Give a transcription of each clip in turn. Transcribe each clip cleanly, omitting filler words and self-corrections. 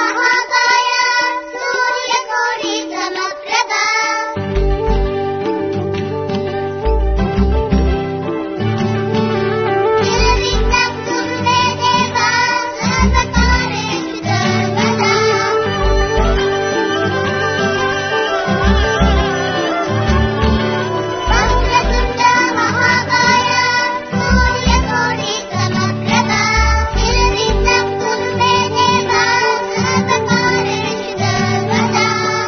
महाकाय सूर्यकोटि समप्रभा निर्विघ्नं कुरुते देव सर्वकार्येषु सर्वदा वक्रतुण्ड महाकाय सूर्यकोटि समप्रभा निर्विघ्नं कुरुते देव सर्वकार्येषु सर्वदा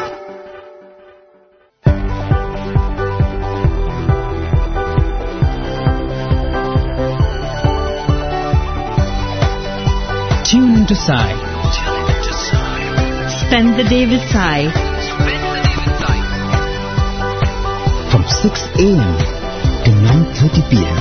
Tune into Sai. Spend the day with Sai. From 6 a.m. to 9:30 p.m.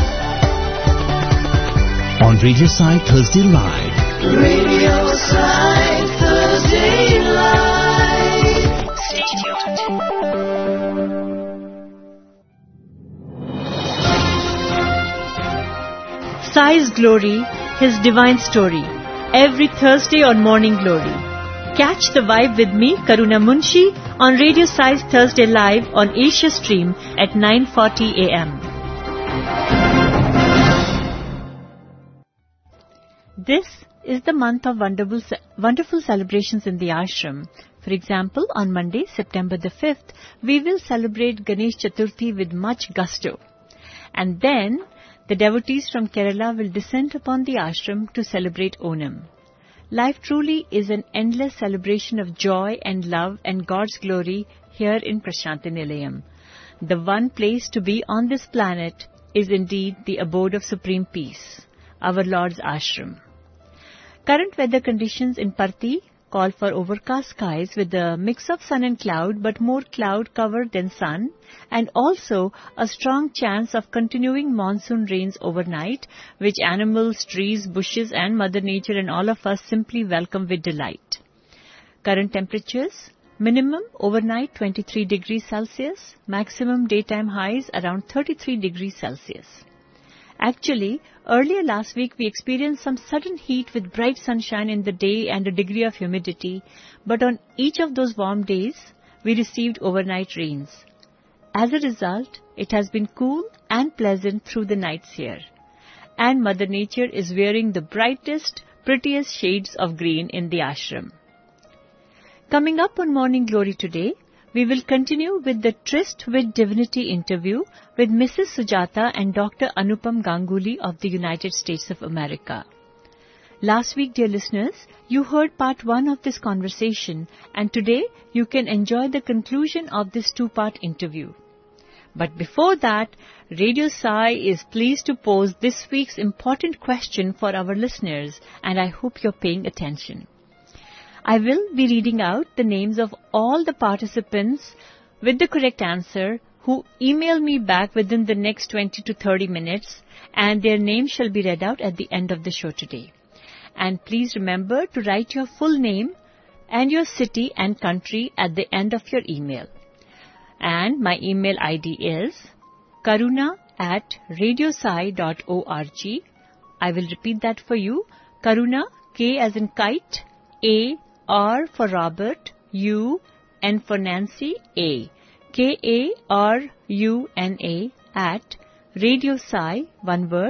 on Radio Sai Thursday Live. Radio Sai Thursday Live. Stay tuned. Sai's Glory, His Divine Story. Every Thursday on Morning Glory. Catch the vibe with me, Karuna Munshi, on Radio Sai's Thursday Live on Asia Stream at 9:40 a.m. This is the month of wonderful celebrations in the ashram. For example, on Monday, September the 5th, we will celebrate Ganesh Chaturthi with much gusto. And then, the devotees from Kerala will descend upon the ashram to celebrate Onam. Life truly is an endless celebration of joy and love and God's glory here in Prashanti Nilayam. The one place to be on this planet is indeed the abode of supreme peace, our Lord's ashram. Current weather conditions in Parthi call for overcast skies with a mix of sun and cloud, but more cloud cover than sun, and also a strong chance of continuing monsoon rains overnight, which animals, trees, bushes and Mother Nature and all of us simply welcome with delight. Current temperatures: minimum overnight 23 degrees Celsius, maximum daytime highs around 33 degrees Celsius. Actually, earlier last week we experienced some sudden heat with bright sunshine in the day and a degree of humidity, but on each of those warm days, we received overnight rains. As a result, it has been cool and pleasant through the nights here. And Mother Nature is wearing the brightest, prettiest shades of green in the ashram. Coming up on Morning Glory today, we will continue with the Tryst with Divinity interview with Mrs. Sujata and Dr. Anupam Ganguly of the United States of America. Last week, dear listeners, you heard part 1 of this conversation, and today you can enjoy the conclusion of this 2-part interview. But before that, Radio Sai is pleased to pose this week's important question for our listeners, and I hope you're paying attention. I will be reading out the names of all the participants with the correct answer who email me back within the next 20 to 30 minutes, and their names shall be read out at the end of the show today. And please remember to write your full name and your city and country at the end of your email. And my email ID is karuna@radiosai.org. I will repeat that for you. Karuna, K as in kite, A, R for Robert, U, N for Nancy, A. KARUNA at radiosai, one word,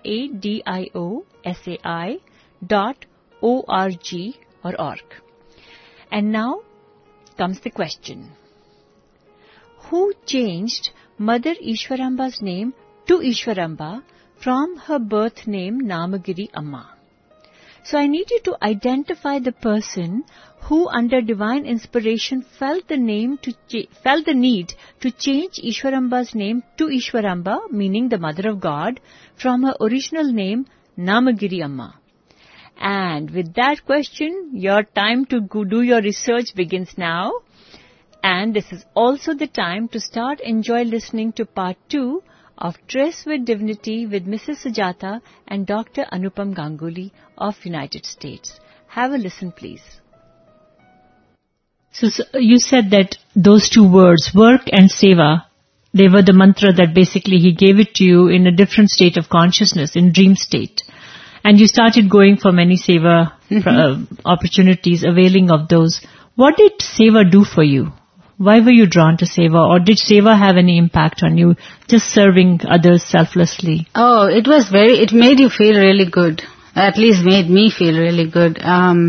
RADIOSAI.org or org. And now comes the question. Who changed Mother Ishwaramba's name to Ishwaramba from her birth name Namagiri Amma? So I need you to identify the person who under divine inspiration felt the need to change Ishwaramba's name to Ishwaramba, meaning the Mother of God, from her original name Namagiri Amma. And with that question, your time to do your research begins now. And this is also the time to start enjoy listening to part 2 of Tryst with Divinity with Mrs. Sujata and Dr. Anupam Ganguly of United States. Have a listen, please. So you said that those 2 words, work and seva, they were the mantra that basically he gave it to you in a different state of consciousness, in dream state. And you started going for many seva opportunities, availing of those. What did Seva do for you? Why were you drawn to Seva, or did Seva have any impact on you, just serving others selflessly? Oh, it made you feel really good. At least made me feel really good.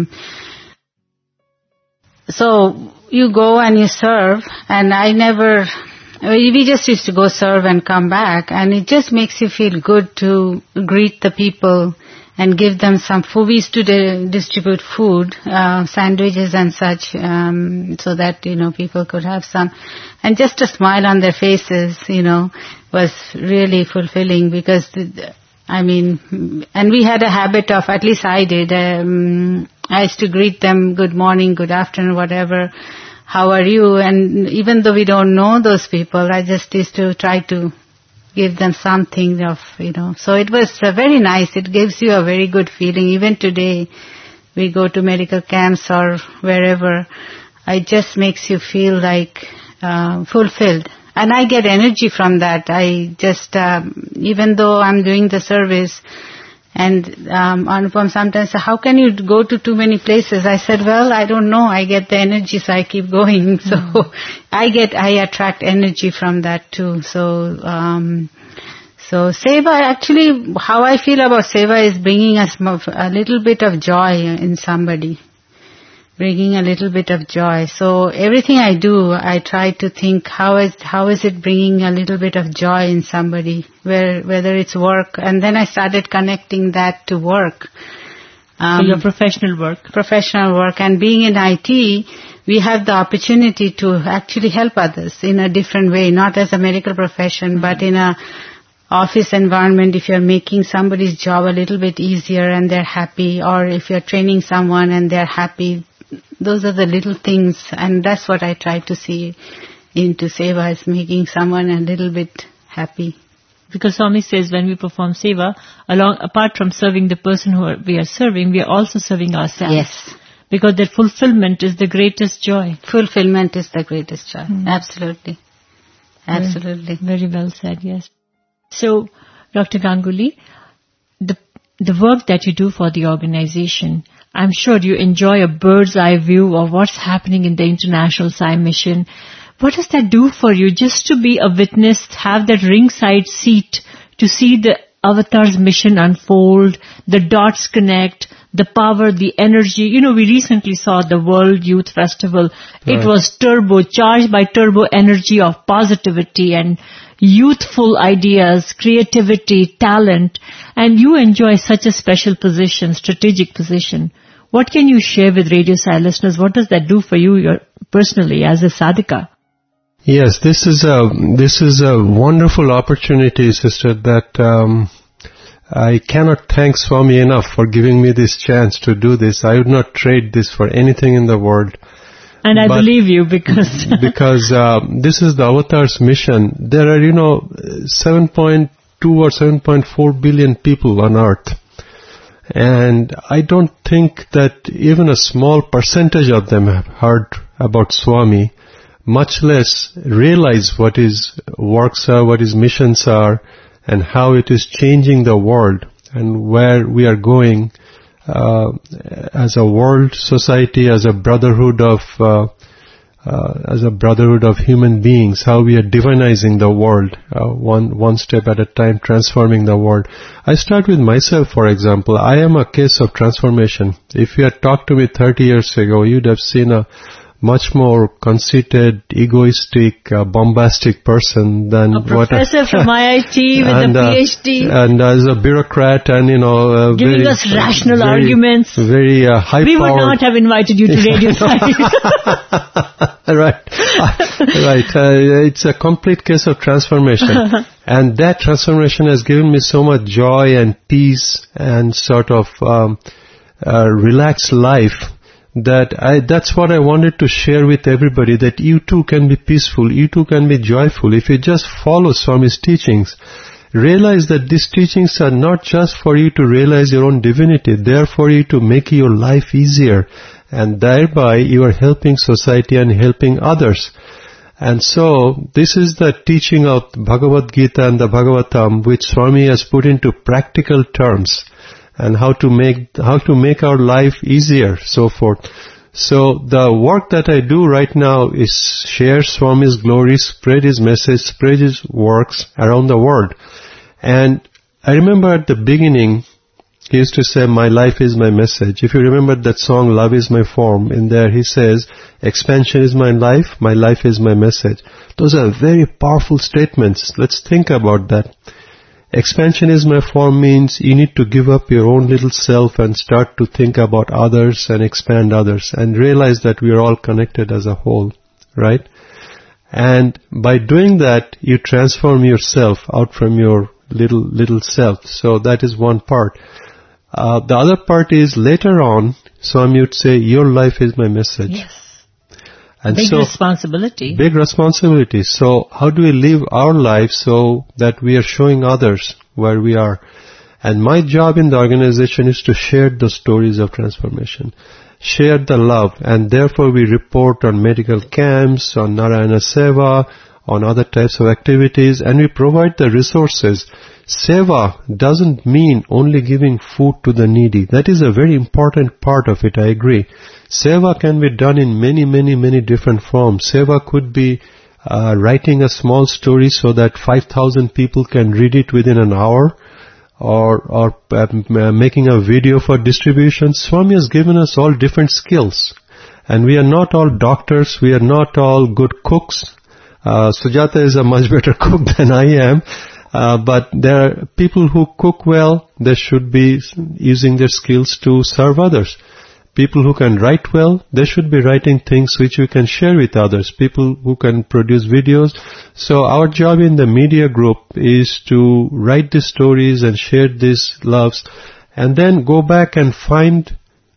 So you go and you serve, and we just used to go serve and come back, and it just makes you feel good to greet the people and give them some food. We used to distribute food, sandwiches and such, so that, people could have some. And just a smile on their faces, was really fulfilling, because, and we had a habit of, at least I did, I used to greet them, good morning, good afternoon, whatever, how are you? And even though we don't know those people, I just used to try to give them something of, So it was very nice. It gives you a very good feeling. Even today, we go to medical camps or wherever, it just makes you feel like fulfilled. And I get energy from that. I just, even though I'm doing the service, and Anupam sometimes said, how can you go to too many places? I said, well, I don't know. I get the energy, so I keep going. So I attract energy from that too. So Seva, actually, how I feel about Seva is bringing us a little bit of joy in somebody. Bringing a little bit of joy. So everything I do, I try to think, how is it bringing a little bit of joy in somebody, whether it's work. And then I started connecting that to work. So your professional work. Professional work. And being in IT, we have the opportunity to actually help others in a different way, not as a medical profession, but in a office environment. If you're making somebody's job a little bit easier and they're happy, or if you're training someone and they're happy, those are the little things, and that's what I try to see into Seva, is making someone a little bit happy. Because Swami says when we perform Seva, apart from serving the person we are serving, we are also serving ourselves. Yes. Because that fulfillment is the greatest joy. Fulfillment is the greatest joy. Absolutely. Absolutely. Very well said, yes. So, Dr. Ganguly, the work that you do for the organization, I'm sure you enjoy a bird's eye view of what's happening in the International Sai Mission. What does that do for you, just to be a witness, have that ringside seat to see the Avatar's mission unfold, the dots connect, the power, the energy? We recently saw the World Youth Festival. Right. It was charged by turbo energy of positivity and youthful ideas, creativity, talent, and you enjoy such a special position, strategic position. What can you share with Radio Sai listeners? What does that do for you personally as a sadhika? Yes, this is a wonderful opportunity, sister, that I cannot thank Swami enough for giving me this chance to do this. I would not trade this for anything in the world. And I believe you, because this is the Avatar's mission. There are, 7.2 or 7.4 billion people on Earth. And I don't think that even a small percentage of them have heard about Swami, much less realize what his works are, what his missions are, and how it is changing the world, and where we are going as a world society, as a brotherhood of human beings, how we are divinizing the world, one step at a time, transforming the world. I start with myself, for example. I am a case of transformation. If you had talked to me 30 years ago, you'd have seen a much more conceited, egoistic, bombastic person than a professor from IIT with a PhD, and as a bureaucrat, and giving us rational arguments. Very high-powered. We would not have invited you to Radio Sai. Right. It's a complete case of transformation, and that transformation has given me so much joy and peace and sort of relaxed life. That's what I wanted to share with everybody, that you too can be peaceful, you too can be joyful if you just follow Swami's teachings. Realize that these teachings are not just for you to realize your own divinity, they are for you to make your life easier, and thereby you are helping society and helping others. And so, this is the teaching of Bhagavad Gita and the Bhagavatam, which Swami has put into practical terms. and how to make our life easier, so forth. So the work that I do right now is share Swami's glory, spread his message, spread his works around the world. And I remember at the beginning, he used to say, my life is my message. If you remember that song, Love is My Form, in there he says, expansion is my life is my message. Those are very powerful statements. Let's think about that. Expansion is my form means you need to give up your own little self and start to think about others and expand others and realize that we are all connected as a whole, right? And by doing that, you transform yourself out from your little self. So that is one part. The other part is later on, Swami would say, your life is my message. Yes. And Big so, responsibility. Big responsibility. So how do we live our life so that we are showing others where we are? And my job in the organization is to share the stories of transformation, share the love, and therefore we report on medical camps, on Narayana Seva, on other types of activities, and we provide the resources. Seva doesn't mean only giving food to the needy. That is a very important part of it, I agree. Seva can be done in many different forms. Seva could be writing a small story so that 5,000 people can read it within an hour, or making a video for distribution. Swami has given us all different skills. And we are not all doctors, we are not all good cooks. Sujata is a much better cook than I am. But there are people who cook well, they should be using their skills to serve others. People who can write well, they should be writing things which we can share with others. People who can produce videos. So our job in the media group is to write these stories and share these loves, and then go back and find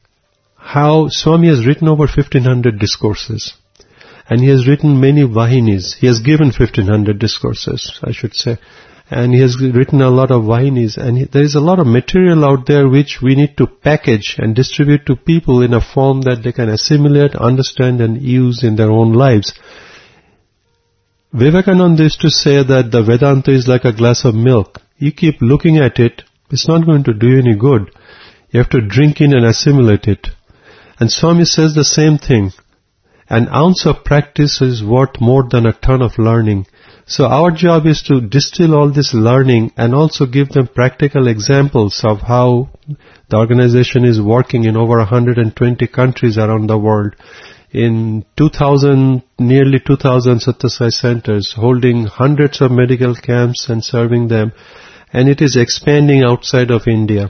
how Swami has written over 1,500 discourses. And he has written many vahinis. He has given 1,500 discourses, I should say. And he has written a lot of vahinis. And there is a lot of material out there which we need to package and distribute to people in a form that they can assimilate, understand, and use in their own lives. Vivekananda used to say that the Vedanta is like a glass of milk. You keep looking at it, it's not going to do you any good. You have to drink in and assimilate it. And Swami says the same thing. An ounce of practice is worth more than a ton of learning. So our job is to distill all this learning and also give them practical examples of how the organization is working in over 120 countries around the world. In nearly 2,000 Satyasai centers, holding hundreds of medical camps and serving them. And it is expanding outside of India.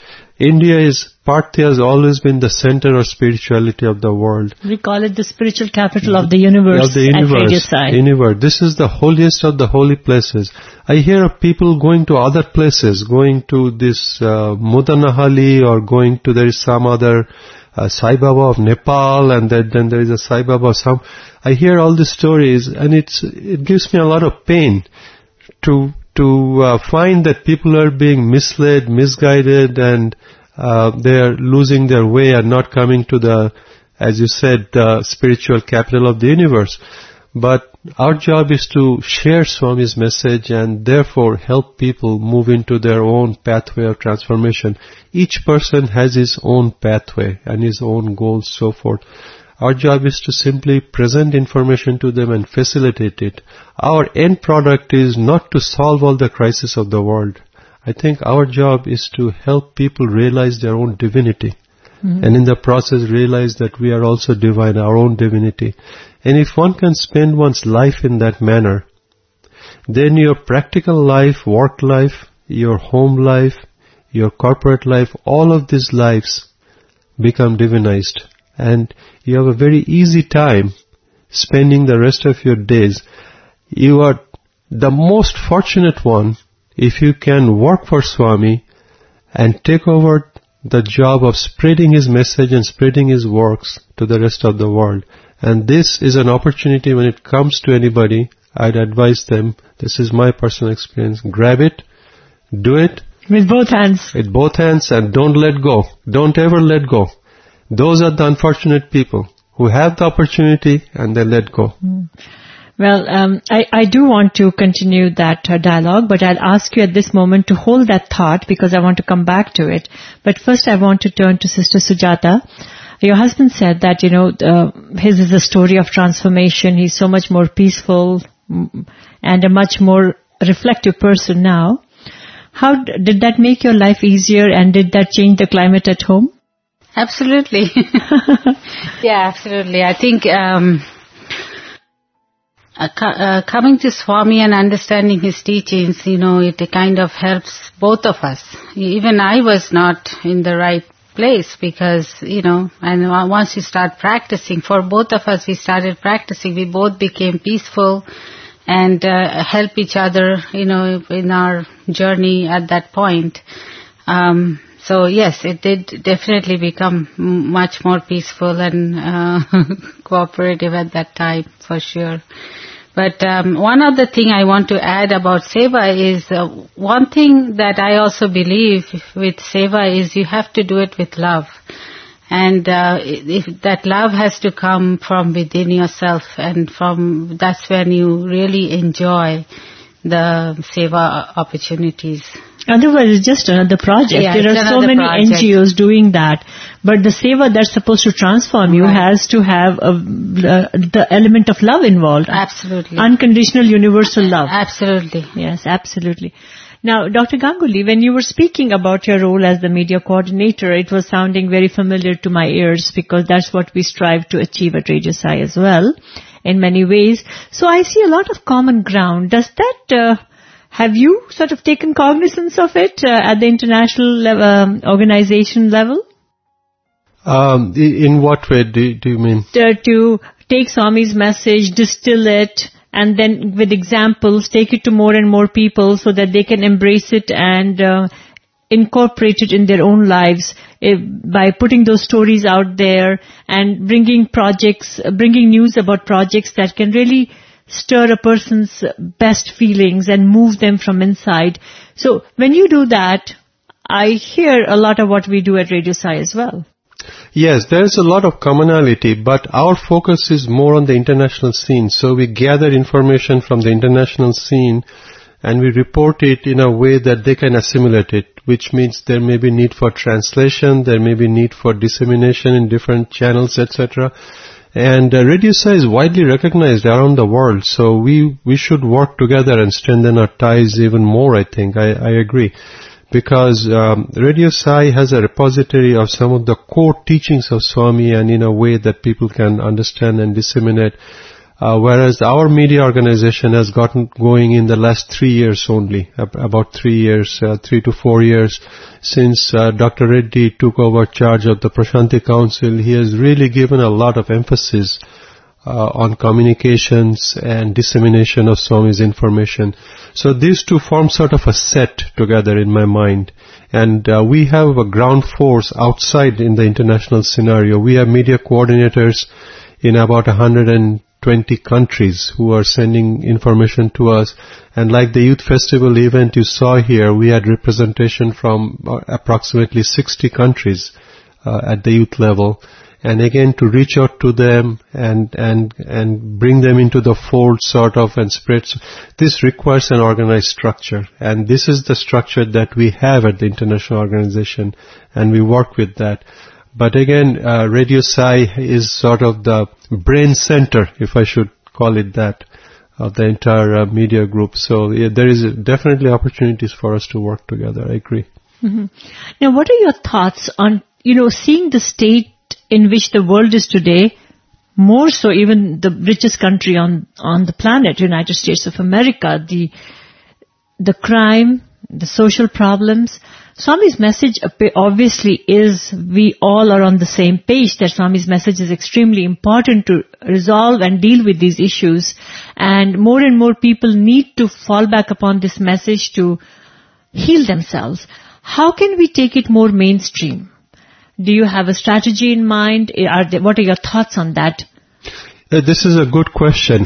Parthiya has always been the center of spirituality of the world. We call it the spiritual capital of the universe, at Radio Sai. Universe. This is the holiest of the holy places. I hear of people going to other places, going to this Mudanahali, or there is some other Sai Baba of Nepal, and then there is a Sai Baba of some. I hear all these stories, and it gives me a lot of pain to find that people are being misled, misguided, and they are losing their way and not coming to the, as you said, the spiritual capital of the universe. But our job is to share Swami's message and therefore help people move into their own pathway of transformation. Each person has his own pathway and his own goals, so forth. Our job is to simply present information to them and facilitate it. Our end product is not to solve all the crises of the world. I think our job is to help people realize their own divinity. Mm-hmm. And in the process realize that we are also divine, our own divinity. And if one can spend one's life in that manner, then your practical life, work life, your home life, your corporate life, all of these lives become divinized. And you have a very easy time spending the rest of your days. You are the most fortunate one if you can work for Swami and take over the job of spreading his message and spreading his works to the rest of the world. And this is an opportunity when it comes to anybody. I'd advise them, this is my personal experience, grab it, do it. With both hands. With both hands, and don't let go. Don't ever let go. Those are the unfortunate people who have the opportunity and they let go. Well, I do want to continue that dialogue, but I'll ask you at this moment to hold that thought because I want to come back to it. But first I want to turn to Sister Sujata. Your husband said that, his is a story of transformation. He's so much more peaceful and a much more reflective person now. How did that make your life easier, and did that change the climate at home? Absolutely. Yeah, absolutely. I think coming to Swami and understanding his teachings, it kind of helps both of us. Even I was not in the right place because, and once you start practicing, for both of us, we started practicing, we both became peaceful and help each other, in our journey at that point. So yes, it did definitely become much more peaceful and cooperative at that time, for sure. But one other thing I want to add about Seva is one thing that I also believe with Seva is you have to do it with love. And if that love has to come from within yourself, and that's when you really enjoy the Seva opportunities. Otherwise, it's just another project. Yeah, there are so many NGOs doing that. But the seva that's supposed to transform you has to have the element of love involved. Absolutely. Unconditional, universal love. Absolutely. Yes, absolutely. Now, Dr. Ganguly, when you were speaking about your role as the media coordinator, it was sounding very familiar to my ears because that's what we strive to achieve at Radio Sai as well, in many ways. So I see a lot of common ground. Does that... have you sort of taken cognizance of it at the international organization level? In what way do you mean? To take Swami's message, distill it, and then with examples, take it to more and more people so that they can embrace it and incorporate it in their own lives by putting those stories out there and bringing news about projects that can really stir a person's best feelings and move them from inside. So when you do that, I hear a lot of what we do at Radio Sai as well. Yes, there's a lot of commonality, but our focus is more on the international scene. So we gather information from the international scene and we report it in a way that they can assimilate it, which means there may be need for translation, there may be need for dissemination in different channels, etc. And Radio Sai is widely recognized around the world, so we should work together and strengthen our ties even more, I think. I agree. Because Radio Sai has a repository of some of the core teachings of Swami and in a way that people can understand and disseminate. Whereas our media organization has gotten going in the last 3 years only, about 3 years, 3 to 4 years since Dr. Reddy took over charge of the Prashanti Council. He has really given a lot of emphasis on communications and dissemination of Swami's information. So these two form sort of a set together in my mind. And we have a ground force outside in the international scenario. We have media coordinators in about 120 countries who are sending information to us. And like the Youth Festival event you saw here, we had representation from approximately 60 countries at the youth level. And again, to reach out to them and bring them into the fold sort of and spread. This requires an organized structure. And this is the structure that we have at the international organization. And we work with that. But again, Radio Sai is sort of the brain center, if I should call it that, of the entire media group. So there is definitely opportunities for us to work together. I agree. Mm-hmm. Now, what are your thoughts on, seeing the state in which the world is today, more so even the richest country on the planet, United States of America, the crime, the social problems. Swami's message obviously is we all are on the same page, that Swami's message is extremely important to resolve and deal with these issues. And more people need to fall back upon this message to heal themselves. How can we take it more mainstream? Do you have a strategy in mind? What are your thoughts on that? This is a good question.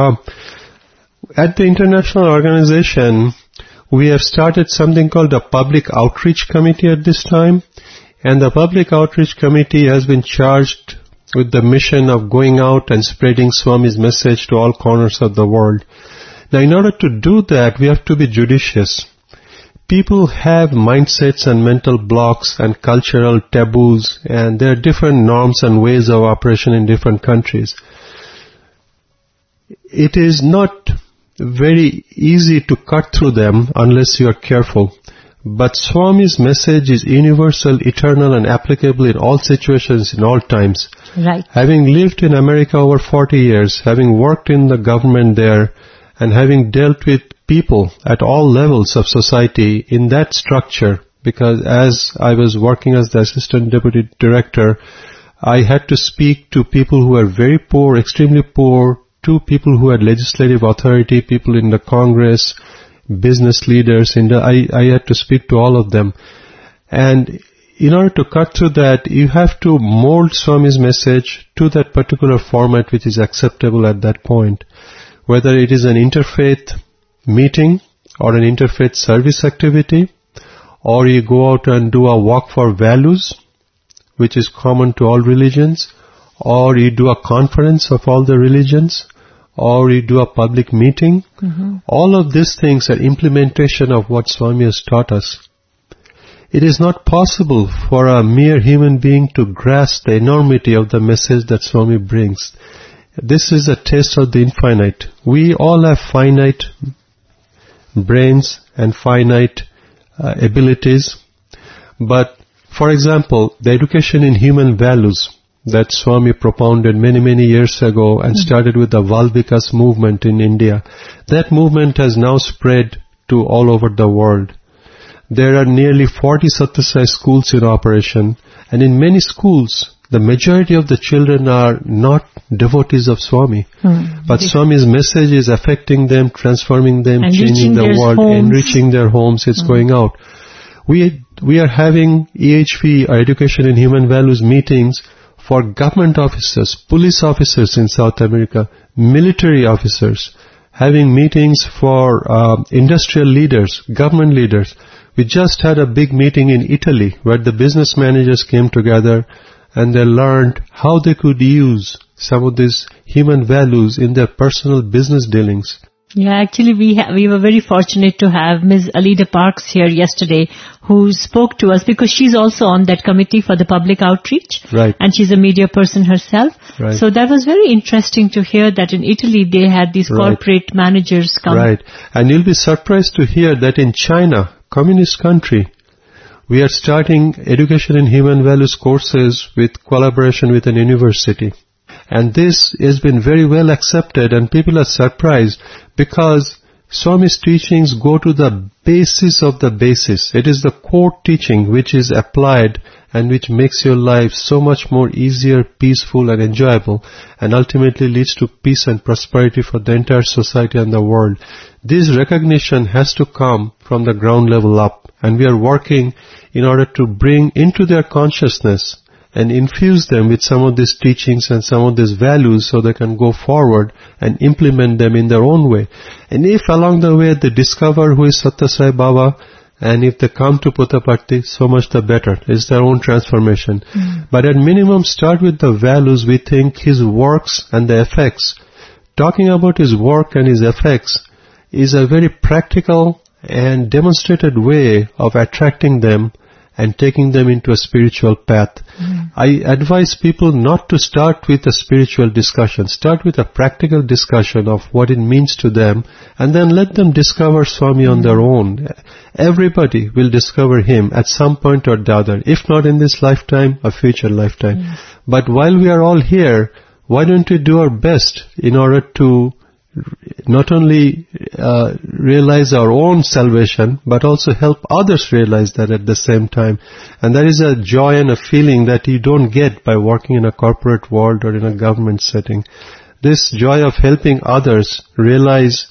At the international organization, we have started something called the Public Outreach Committee at this time. And the Public Outreach Committee has been charged with the mission of going out and spreading Swami's message to all corners of the world. Now, in order to do that, we have to be judicious. People have mindsets and mental blocks and cultural taboos, and there are different norms and ways of operation in different countries. It is not very easy to cut through them unless you are careful. But Swami's message is universal, eternal, and applicable in all situations, in all times. Right. Having lived in America over 40 years, having worked in the government there, and having dealt with people at all levels of society in that structure, because as I was working as the assistant deputy director, I had to speak to people who were very poor, extremely poor, to people who had legislative authority, people in the Congress, business leaders. I had to speak to all of them. And in order to cut through that, you have to mold Swami's message to that particular format which is acceptable at that point. Whether it is an interfaith meeting or an interfaith service activity, or you go out and do a walk for values, which is common to all religions, or you do a conference of all the religions, or you do a public meeting. All of these things are implementation of what Swami has taught us. It is not possible for a mere human being to grasp the enormity of the message that Swami brings. This is a taste of the infinite. We all have finite brains and finite abilities. But, for example, the education in human values that Swami propounded many, many years ago and started with the Valvikas movement in India, that movement has now spread to all over the world. There are nearly 40 Satyasai schools in operation, and in many schools, the majority of the children are not devotees of Swami. But Swami's message is affecting them, transforming them, changing the world, enriching their homes. It's going out. We are having EHV, or Education in Human Values, meetings for government officers, police officers in South America, military officers, having meetings for industrial leaders, government leaders. We just had a big meeting in Italy where the business managers came together and they learned how they could use some of these human values in their personal business dealings. Yeah, actually we were very fortunate to have Ms. Alida Parks here yesterday, who spoke to us because she's also on that committee for the public outreach. Right. And she's a media person herself. Right. So that was very interesting to hear that in Italy they had these corporate managers come. Right. And you'll be surprised to hear that in China, communist country, we are starting education in human values courses with collaboration with an university. And this has been very well accepted, and people are surprised because Swami's teachings go to the basis of the basis. It is the core teaching which is applied and which makes your life so much more easier, peaceful and enjoyable, and ultimately leads to peace and prosperity for the entire society and the world. This recognition has to come from the ground level up, and we are working in order to bring into their consciousness and infuse them with some of these teachings and some of these values so they can go forward and implement them in their own way. And if along the way they discover who is Satyasai Baba, and if they come to Puttaparthi, so much the better. It's their own transformation. But at minimum, start with the values. We think his works and the effects. Talking about his work and his effects is a very practical and demonstrated way of attracting them and taking them into a spiritual path. I advise people not to start with a spiritual discussion. Start with a practical discussion of what it means to them, and then let them discover Swami on their own. Everybody will discover him at some point or the other, if not in this lifetime, a future lifetime. But while we are all here, why don't we do our best in order to not only realize our own salvation, but also help others realize that at the same time. And that is a joy and a feeling that you don't get by working in a corporate world or in a government setting. This joy of helping others realize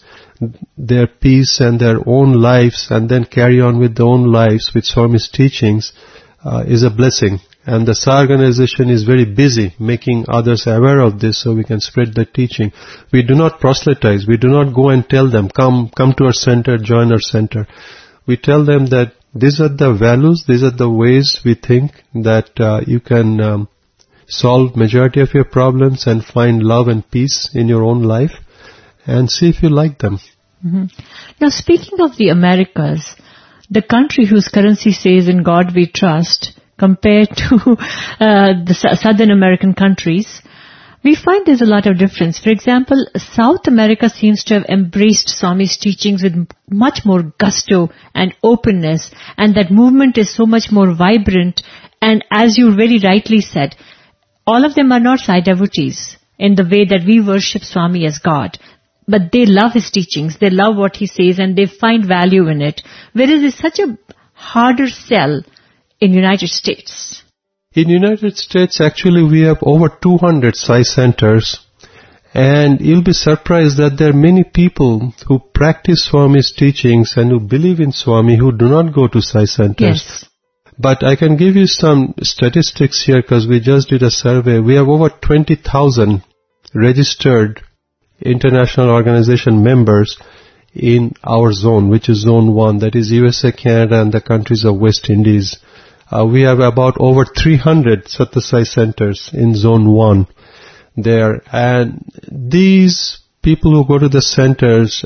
their peace and their own lives and then carry on with their own lives with Swami's teachings is a blessing. And the SA organization is very busy making others aware of this so we can spread the teaching. We do not proselytize. We do not go and tell them, come to our center, join our center. We tell them that these are the values, these are the ways we think that you can solve majority of your problems and find love and peace in your own life, and see if you like them. Now, speaking of the Americas, the country whose currency says "In God We Trust," compared to the Southern American countries, we find there's a lot of difference. For example, South America seems to have embraced Swami's teachings with much more gusto and openness, and that movement is so much more vibrant. And as you very rightly said, all of them are not Sai devotees in the way that we worship Swami as God. But they love his teachings, they love what he says, and they find value in it. Whereas it's such a harder sell in United States. In United States, actually, we have over 200 Sai centers, and you'll be surprised that there are many people who practice Swami's teachings and who believe in Swami who do not go to Sai centers. Yes. But I can give you some statistics here because we just did a survey. We have over 20,000 registered international organization members in our zone, which is Zone 1, that is USA, Canada, and the countries of West Indies. We have about over 300 Satyasai centers in Zone 1 there. And these people who go to the centers,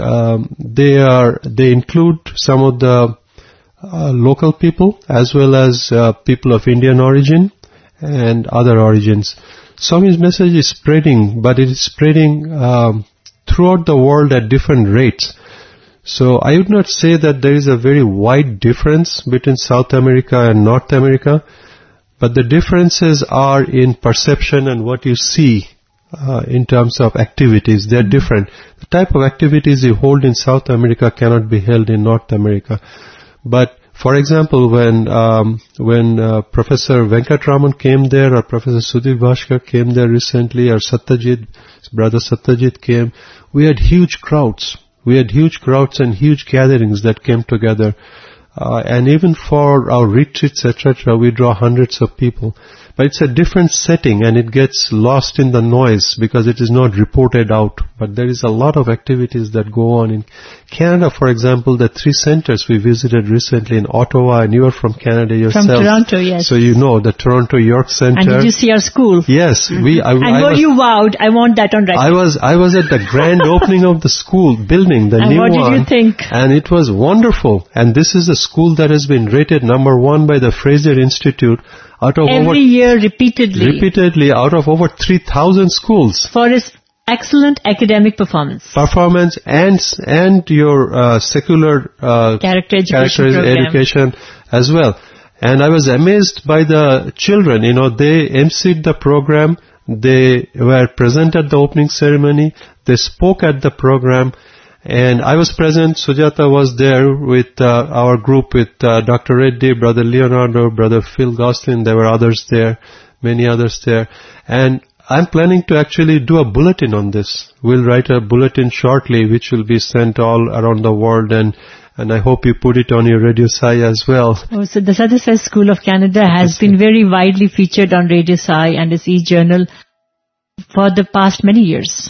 they include some of the local people as well as people of Indian origin and other origins. Swami's message is spreading, but it is spreading throughout the world at different rates. So I would not say that there is a very wide difference between South America and North America, but the differences are in perception and what you see in terms of activities. They are different. The type of activities you hold in South America cannot be held in North America. But for example, when Professor Venkatraman came there, or Professor Sudhir Bhaskar came there recently, or Satyajit, brother Satyajit came, we had huge crowds. We had huge crowds and huge gatherings that came together. And even for our retreats, etc., we draw hundreds of people. But it's a different setting and it gets lost in the noise because it is not reported out. But there is a lot of activities that go on. In Canada, for example, the 3 centers we visited recently in Ottawa, and you are from Canada yourself. From Toronto, yes. So you know the Toronto York Center. And did you see our school? Yes. And were you wowed? I want that on record. I was at the grand opening of the school building, the new one. And what did you think? And it was wonderful. And this is a school that has been rated number 1 by the Fraser Institute out of every year repeatedly out of over 3,000 schools. For its excellent academic performance and your secular character education as well. And I was amazed by the children. You know, they emceed the program. They were present at the opening ceremony. They spoke at the program. And I was present. Sujata was there with our group, with Dr. Reddy, Brother Leonardo, Brother Phil Gosselin. There were others there, many others there. And I'm planning to actually do a bulletin on this. We'll write a bulletin shortly, which will be sent all around the world, and I hope you put it on your Radio Sai as well. Oh, so the Satyasai School of Canada has been very widely featured on Radio Sai and its e-journal for the past many years.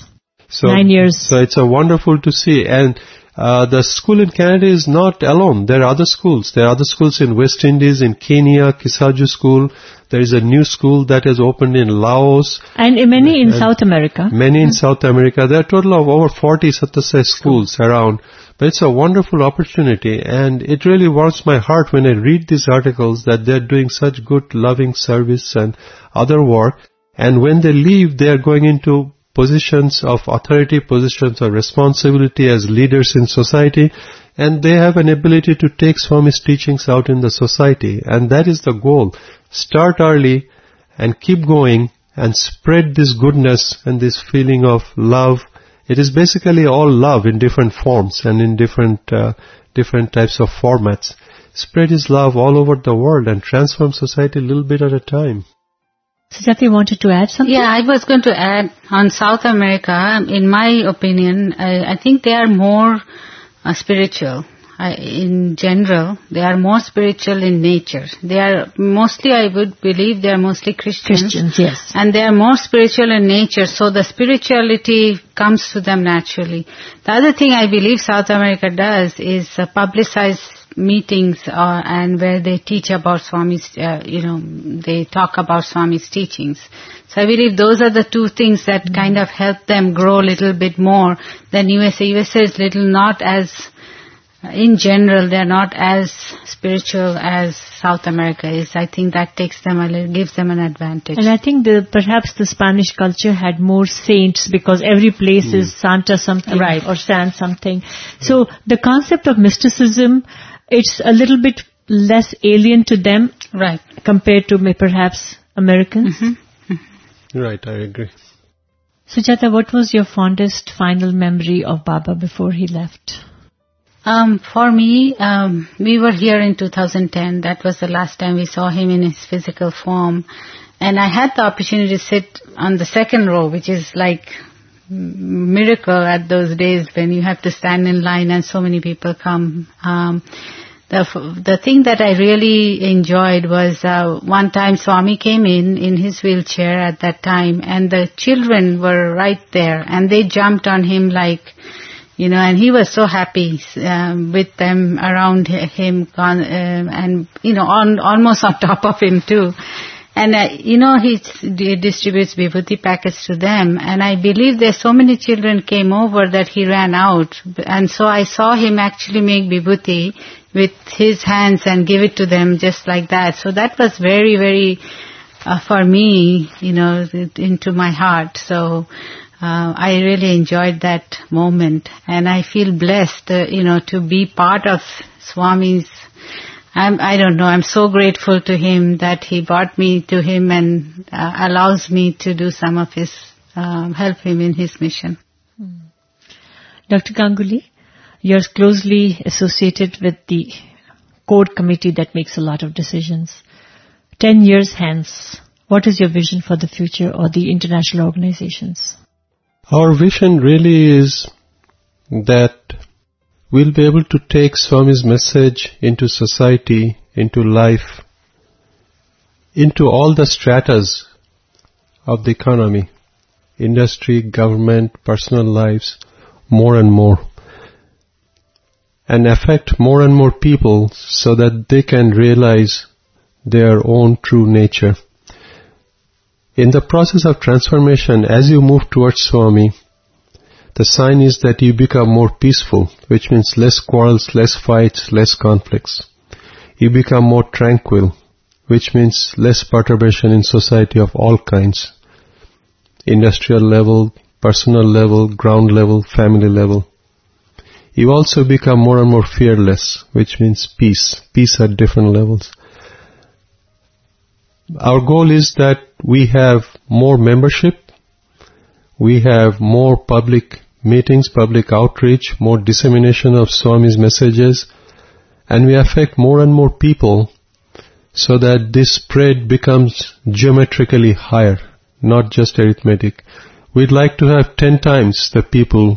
9 years. So it's a wonderful to see. And the school in Canada is not alone. There are other schools. There are other schools in West Indies, in Kenya, Kisaju School. There is a new school that has opened in Laos. And many in South America. Many in South America. There are a total of over 40 Satyasai schools around. But it's a wonderful opportunity, and it really warms my heart when I read these articles that they're doing such good, loving service and other work. And when they leave, they are going into positions of authority, positions of responsibility as leaders in society, and they have an ability to take Swami's teachings out in the society. And that is the goal. Start early and keep going and spread this goodness and this feeling of love. It is basically all love in different forms and in different types of formats. Spread his love all over the world and transform society a little bit at a time. Sujata wanted to add something? Yeah, I was going to add on South America. In my opinion, I think they are more spiritual. In general, they are more spiritual in nature. They are mostly, I would believe, they are mostly Christians, yes. And they are more spiritual in nature, so the spirituality comes to them naturally. The other thing I believe South America does is publicize meetings and where they teach about Swami's, they talk about Swami's teachings. So I believe those are the two things that kind of help them grow a little bit more than USA. USA is little not as, in general, they're not as spiritual as South America is. I think that gives them an advantage. And I think perhaps the Spanish culture had more saints because every place is Santa something or San something. So the concept of mysticism, it's a little bit less alien to them compared to perhaps Americans. Right, I agree. Sujata, what was your fondest final memory of Baba before he left? For me, we were here in 2010. That was the last time we saw him in his physical form. And I had the opportunity to sit on the second row, which is like miracle at those days when you have to stand in line and so many people come. The thing that I really enjoyed was one time Swami came in his wheelchair at that time, and the children were right there, and they jumped on him like, and he was so happy with them around him, and almost on top of him too. And he distributes vibhuti packets to them, and I believe there's so many children came over that he ran out, and so I saw him actually make vibhuti with his hands and give it to them just like that. So that was very, very for me, into my heart. So I really enjoyed that moment, and I feel blessed, to be part of Swami's. I don't know, I'm so grateful to him that he brought me to him and allows me to do some of his, help him in his mission. Dr. Ganguly, you're closely associated with the core committee that makes a lot of decisions. 10 years hence, what is your vision for the future or the international organizations? Our vision really is that we'll be able to take Swami's message into society, into life, into all the stratas of the economy, industry, government, personal lives, more and more, and affect more and more people so that they can realize their own true nature. In the process of transformation, as you move towards Swami, the sign is that you become more peaceful, which means less quarrels, less fights, less conflicts. You become more tranquil, which means less perturbation in society of all kinds. Industrial level, personal level, ground level, family level. You also become more and more fearless, which means peace. Peace at different levels. Our goal is that we have more membership, we have more public meetings, public outreach, more dissemination of Swami's messages, and we affect more and more people so that this spread becomes geometrically higher, not just arithmetic. We'd like to have 10 times the people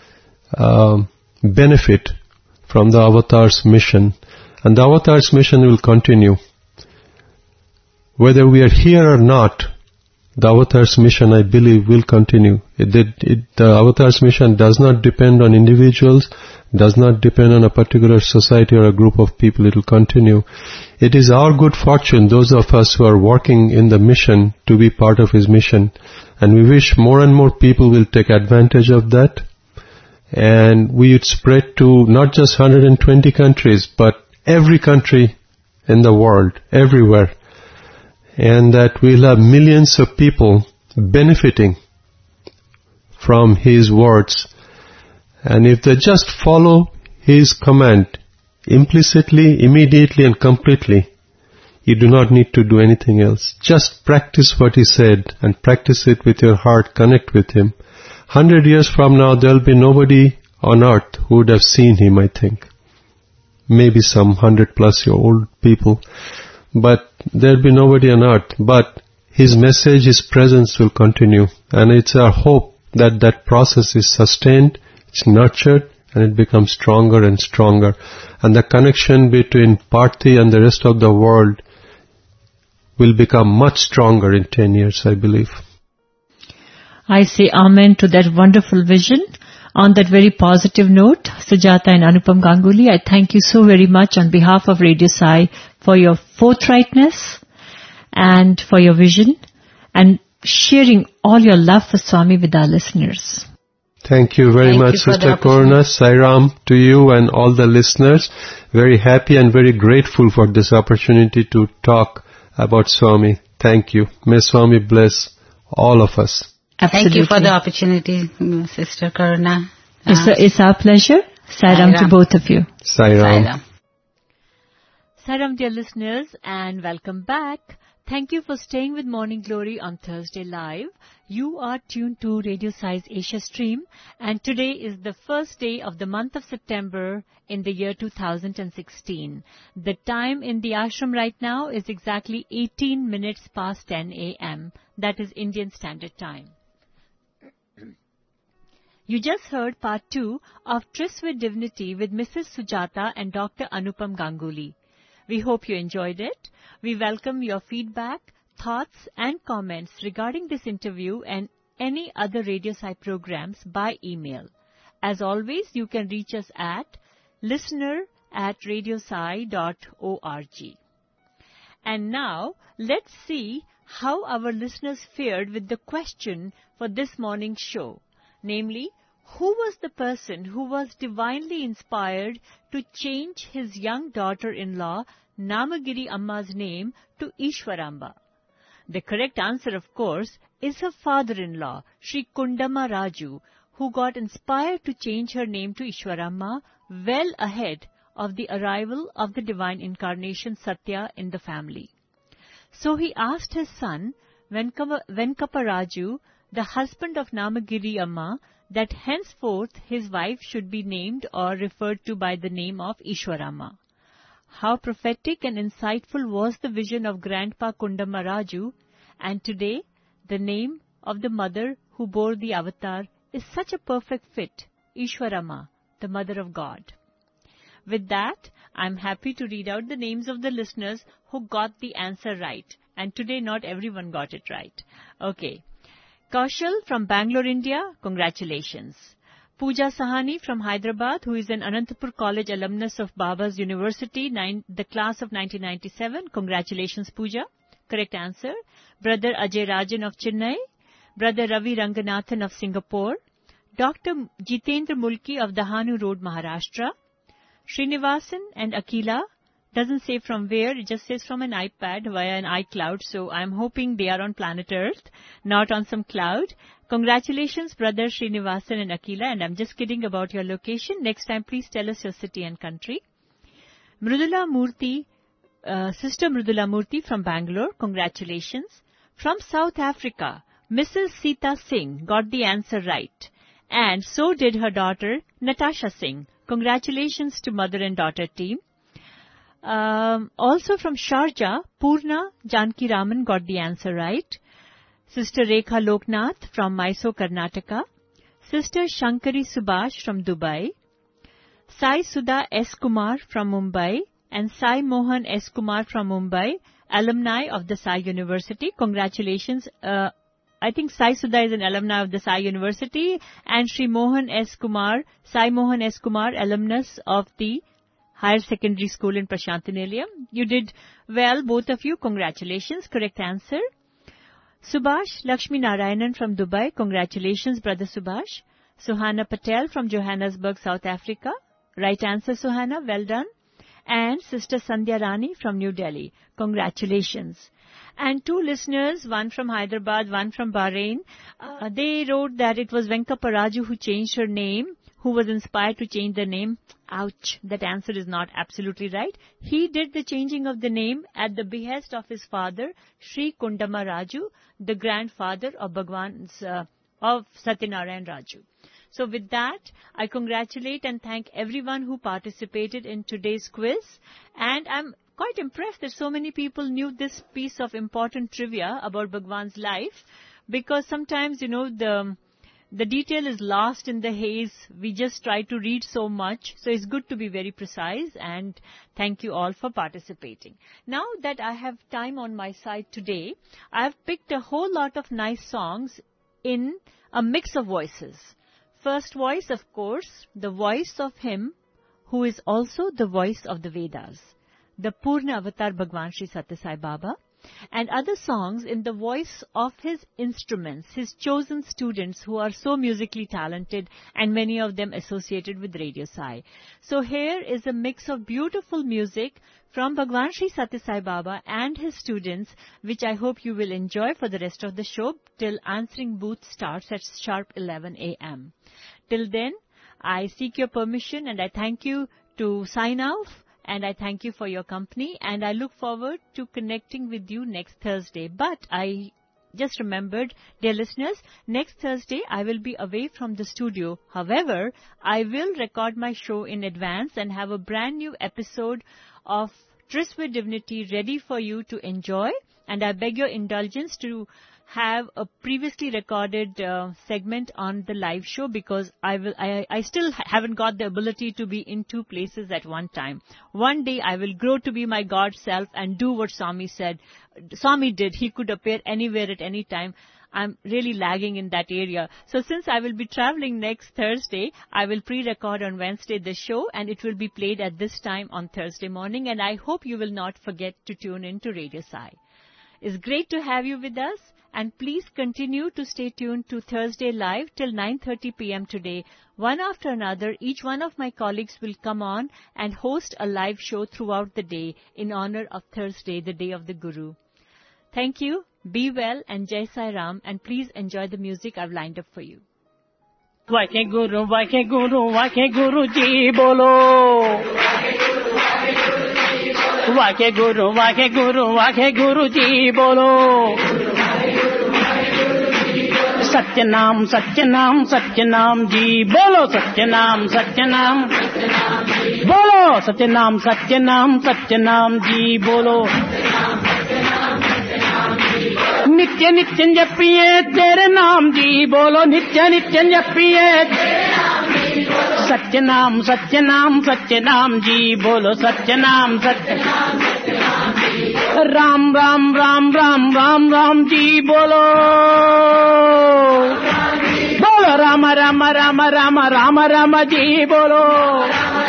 benefit from the Avatar's mission, and the Avatar's mission will continue. Whether we are here or not, the Avatar's mission, I believe, will continue. The Avatar's mission does not depend on individuals, does not depend on a particular society or a group of people. It will continue. It is our good fortune, those of us who are working in the mission, to be part of his mission. And we wish more and more people will take advantage of that. And we would spread to not just 120 countries, but every country in the world, everywhere. And that we'll have millions of people benefiting from his words. And if they just follow his command implicitly, immediately and completely, you do not need to do anything else. Just practice what he said and practice it with your heart, connect with him. 100 years from now, there'll be nobody on earth who would have seen him, I think. Maybe some 100-plus-year-old people. But there'll be nobody on earth. But his message, his presence will continue. And it's our hope that that process is sustained, it's nurtured, and it becomes stronger and stronger. And the connection between Parthi and the rest of the world will become much stronger in 10 years, I believe. I say amen to that wonderful vision. On that very positive note, Sujata and Anupam Ganguly, I thank you so very much on behalf of Radio Sai for your forthrightness and for your vision and sharing all your love for Swami with our listeners. Thank you very Thank much, you for the Sister opportunity. Corona. Sairam to you and all the listeners. Very happy and very grateful for this opportunity to talk about Swami. Thank you. May Swami bless all of us. Absolutely. Thank you for the opportunity, Sister Karuna. It's our pleasure. Sairam to Sairam. both of you. Sairam. Sairam, dear listeners, and welcome back. Thank you for staying with Morning Glory on Thursday Live. You are tuned to Radio Sai's Asia Stream, and today is the first day of the month of September in the year 2016. The time in the ashram right now is exactly 18 minutes past 10 a.m. That is Indian Standard Time. You just heard part 2 of Tryst with Divinity with Mrs. Sujata and Dr. Anupam Ganguly. We hope you enjoyed it. We welcome your feedback, thoughts and comments regarding this interview and any other Radio Sai programs by email. As always, you can reach us at listener@radiosai.org. And now, let's see how our listeners fared with the question for this morning's show. Namely, who was the person who was divinely inspired to change his young daughter-in-law Namagiri Amma's name to Ishwaramba? The correct answer, of course, is her father-in-law, Sri Kundama Raju, who got inspired to change her name to Ishwaramba well ahead of the arrival of the divine incarnation Satya in the family. So he asked his son, Venkappa Raju, the husband of Namagiri Amma, that henceforth his wife should be named or referred to by the name of Ishwarama. How prophetic and insightful was the vision of Grandpa Kundama Raju, and today the name of the mother who bore the avatar is such a perfect fit, Ishwarama, the Mother of God. With that, I'm happy to read out the names of the listeners who got the answer right, and today not everyone got it right. Okay. Kaushal from Bangalore, India, congratulations. Pooja Sahani from Hyderabad, who is an Anantapur College alumnus of Baba's University, the class of 1997. Congratulations, Pooja. Correct answer. Brother Ajay Rajan of Chennai. Brother Ravi Ranganathan of Singapore. Dr. Jitendra Mulki of Dahanu Road, Maharashtra. Srinivasan and Akila. Doesn't say from where, it just says from an iPad via an iCloud. So I'm hoping they are on planet Earth, not on some cloud. Congratulations, brother Srinivasan and Akila. And I'm just kidding about your location. Next time, please tell us your city and country. Mridula Murthy, Sister Mridula Murthy from Bangalore. Congratulations. From South Africa, Mrs. Sita Singh got the answer right. And so did her daughter, Natasha Singh. Congratulations to mother and daughter team. Also from Sharjah, Purna Janki Raman got the answer right. Sister Rekha Loknath from Mysore, Karnataka. Sister Shankari Subhash from Dubai. Sai Sudha S. Kumar from Mumbai. And Sai Mohan S. Kumar from Mumbai, alumni of the Sai University. Congratulations. I think Sai Sudha is an alumni of the Sai University. And Sri Mohan S. Kumar, Sai Mohan S. Kumar, alumnus of the Higher Secondary School in Prashantiniliyam. You did well, both of you. Congratulations. Correct answer. Subhash Lakshmi Narayanan from Dubai. Congratulations, brother Subhash. Suhana Patel from Johannesburg, South Africa. Right answer, Suhana. Well done. And Sister Sandhya Rani from New Delhi. Congratulations. And two listeners, one from Hyderabad, one from Bahrain, they wrote that it was Venkappa Raju who changed her name, who was inspired to change the name. Ouch, that answer is not absolutely right. He did the changing of the name at the behest of his father, Sri Kundama Raju, the grandfather of Bhagwan's, of Satyanarayan Raju. So with that, I congratulate and thank everyone who participated in today's quiz. And I'm quite impressed that so many people knew this piece of important trivia about Bhagwan's life, because sometimes, the detail is lost in the haze. We just try to read so much. So it's good to be very precise, and thank you all for participating. Now that I have time on my side today, I have picked a whole lot of nice songs in a mix of voices. first voice, of course, the voice of him who is also the voice of the Vedas, the Purna Avatar Bhagwan Sri Sathya Sai Baba, and other songs in the voice of his instruments, his chosen students who are so musically talented and many of them associated with Radio Sai. So here is a mix of beautiful music from Bhagwan Sri Sathya Sai Baba and his students, which I hope you will enjoy for the rest of the show till answering booth starts at sharp 11 a.m. Till then, I seek your permission and I thank you to sign off. And I thank you for your company, and I look forward to connecting with you next Thursday. But I just remembered, dear listeners, next Thursday I will be away from the studio. However, I will record my show in advance and have a brand new episode of Tryst with Divinity ready for you to enjoy. And I beg your indulgence to have a previously recorded segment on the live show, because I still haven't got the ability to be in two places at one time. One day I will grow to be my God self and do what Swami did. He could appear anywhere at any time. I'm really lagging in that area. So since I will be traveling next Thursday, I will pre-record on Wednesday the show, and it will be played at this time on Thursday morning, and I hope you will not forget to tune in to Radio Sai. It's great to have you with us. And please continue to stay tuned to Thursday Live till 9:30 p.m. today. One after another, each one of my colleagues will come on and host a live show throughout the day in honor of Thursday, the day of the Guru. Thank you, be well, and Jai Sai Ram, and please enjoy the music I've lined up for you. Vahe Guru Ji bolo. Vahe Guru Ji bolo. Satyanam, Satyanam, Satyanam Ji bolo. Satyanam, Satyanam, bolo. Satyanam, Satyanam, Satyanam Ji bolo. Nitya Nitya japiye tere naam ji bolo. Nitya Nitya japiye Satyanam, Satyanam, Satyanam Ji bolo. Satyanam, Satyanam, Ram, Ram, Ram, Ram, Ram, Ram Ji bolo. Bolo Rama, Rama, Rama, Rama, Rama, Rama Ji bolo.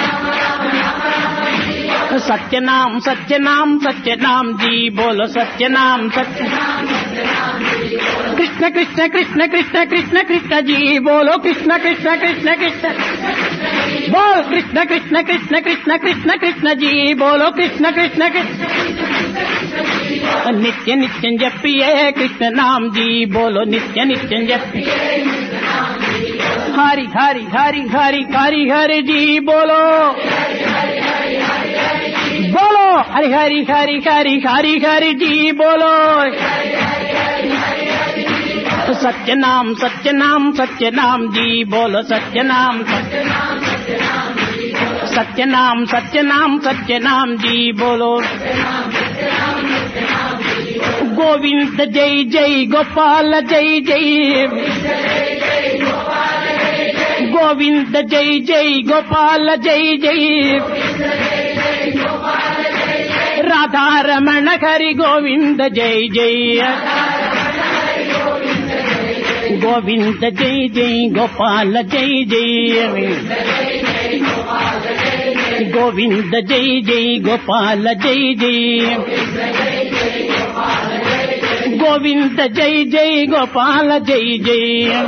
Satyanam, Satyanam, Satyanam Ji bolo. Satyanam, Satyanam, Krishna, Krishna, Krishna, Krishna, Krishna, Krishna Ji bolo. Krishna, Krishna, Krishna, Krishna. Bol Krishna, Krishna, Krishna, Krishna, Krishna, Krishna Ji bolo. Krishna, Krishna, Krishna. Nitya Nitya japiye Krishna naam ji bolo. Nitya Nitya japiye Hari Hari Hari Hari Hari Hari Ji bolo. Bolo Hari Hari Hari Hari Hari Hari Ji bolo. Satyanam, Satyanam, Satyanam Ji bolo. Satyanam, Satyanam, Satyanam, Satyanam Ji bolo. Govind Jai Jai Gopal Jai Jai. Govind Jai Jai Gopal Jai Jai. Radha Ramana Hari Govind Jai Jai. Govind Jai Jai Gopal Jai Jai. Govind Jai Jai Gopal Jai Jai. Govind Jai Jai Gopal Jai Jai.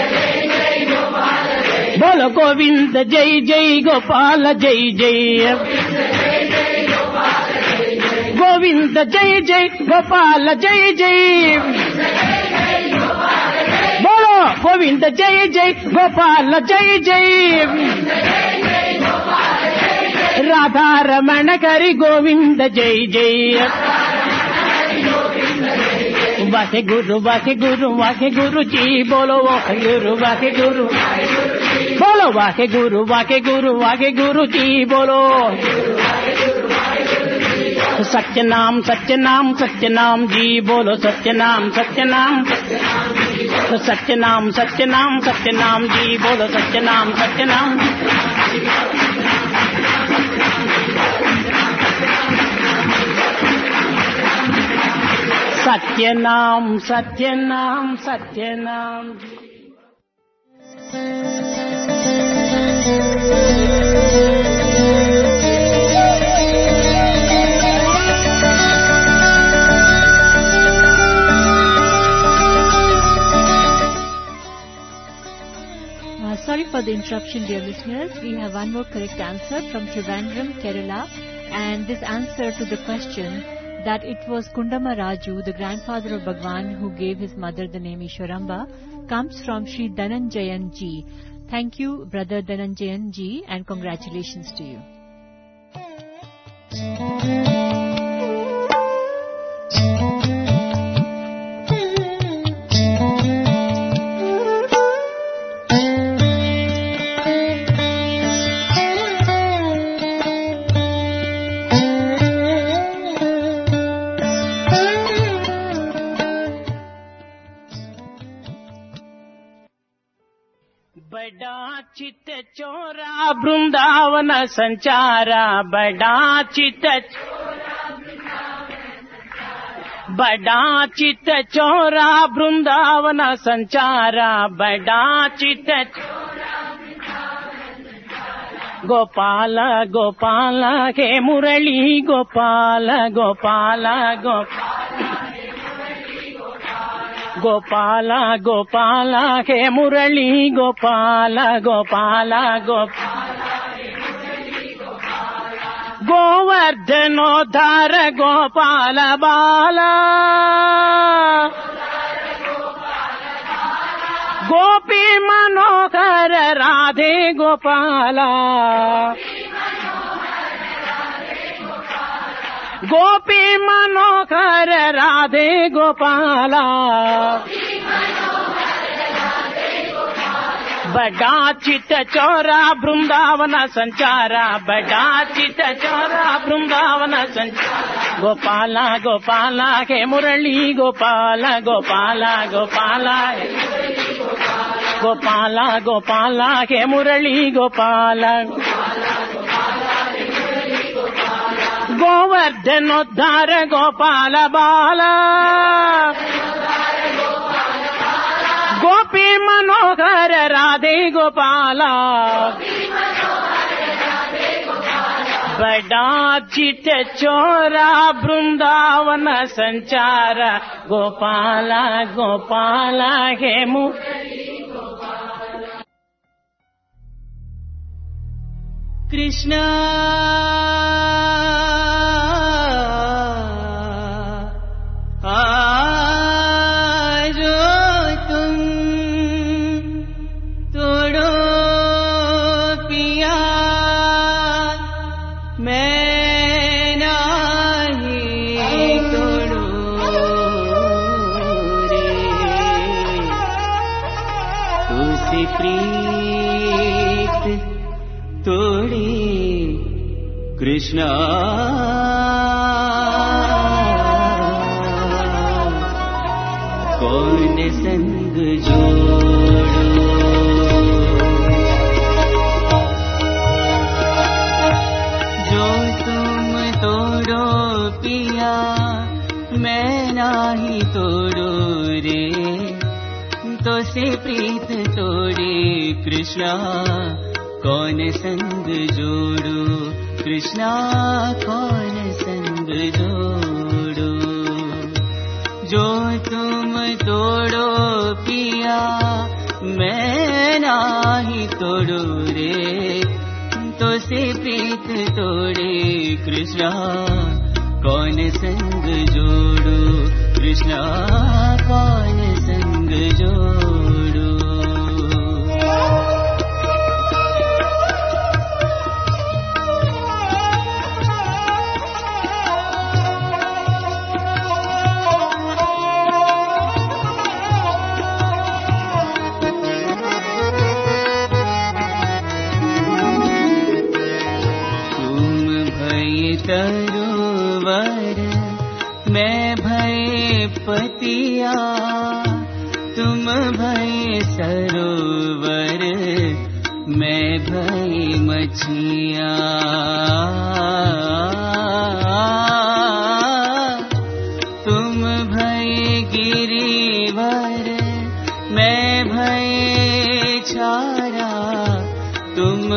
Bolo Govind Jai Jai Gopal Jai Jai. Govind Jai Jai Gopal Jai Jai. Bolo Govind Jai Jai Gopal Jai Jai. Radha Ramana Hari Govind Jai Jai. Vahe Guru, Vahe Guru, Vahe Guru Ji bolo. Vahe Guru, Vahe Guru bolo. Vahe Guru, Vahe Guru, Vahe Guru Ji bolo. Satyanam, Satyanam, Satyanam Ji bolo. Satyanam, Satyanam, Satyanam, Satyanam, Satyanam Ji bolo. Satyanam, Satyanam. Satyanam, Satyanam, Satyanam. Sorry for the interruption, dear listeners. We have one more correct answer from Trivandrum, Kerala. And this answer to the question that it was Kundama Raju, the grandfather of Bhagwan, who gave his mother the name Ishwaramba, comes from Sri Dhananjayan ji. Thank you, Brother Dhananjayan ji, and congratulations to you. बड़ा चित चोरा वृंदावन संचारा बड़ा चित चोरा वृंदावन संचारा बड़ा चित गोपाल गोपाल के मुरली गोपाल गोपाल गोपाल गोपाल के मुरली गोपाल गोपाल गोवर्धनोद्धार गोपाल बाला गोपी मनोहर राधे गोपाला गोपी मनोहर राधे गोपाला बड़ा चित चोरा वृंदावन संचारा बड़ा चित चोरा वृंदावन संचारा गोपाला गोपाला के मुरली गोपाला गोपाला गोपाला गोपाला गोपाला के मुरली गोपाला गोवर्धनोद्धार गोपाल बाला गोपी मनोहर राधे गोपाला बड़ा चित चोरा वृंदावन संचारा गोपाला गोपाला हे कृष्ण आजो तुम तोड़ो पिया मैं नहीं तोड़ो रे तुझसे प्रीत तोड़ी कृष्ण कौन संग जोड़ो जो तुम तोड़ो पिया मैं नाही तोड़ो रे तो से प्रीत तोड़े कृष्णा कौन संग जोड़ो कृष्णा कौन संग जोड़ो जो तुम तोड़ो पिया मैं नाही तोड़ो रे तो से प्रीत तोड़े कृष्णा कौन संग जोड़ो कृष्णा कौन संग जोड़ो तरोवर मैं भय पतिया तुम भय सरोवर मैं भय मछिया तुम भय गिरिवर मैं भय छा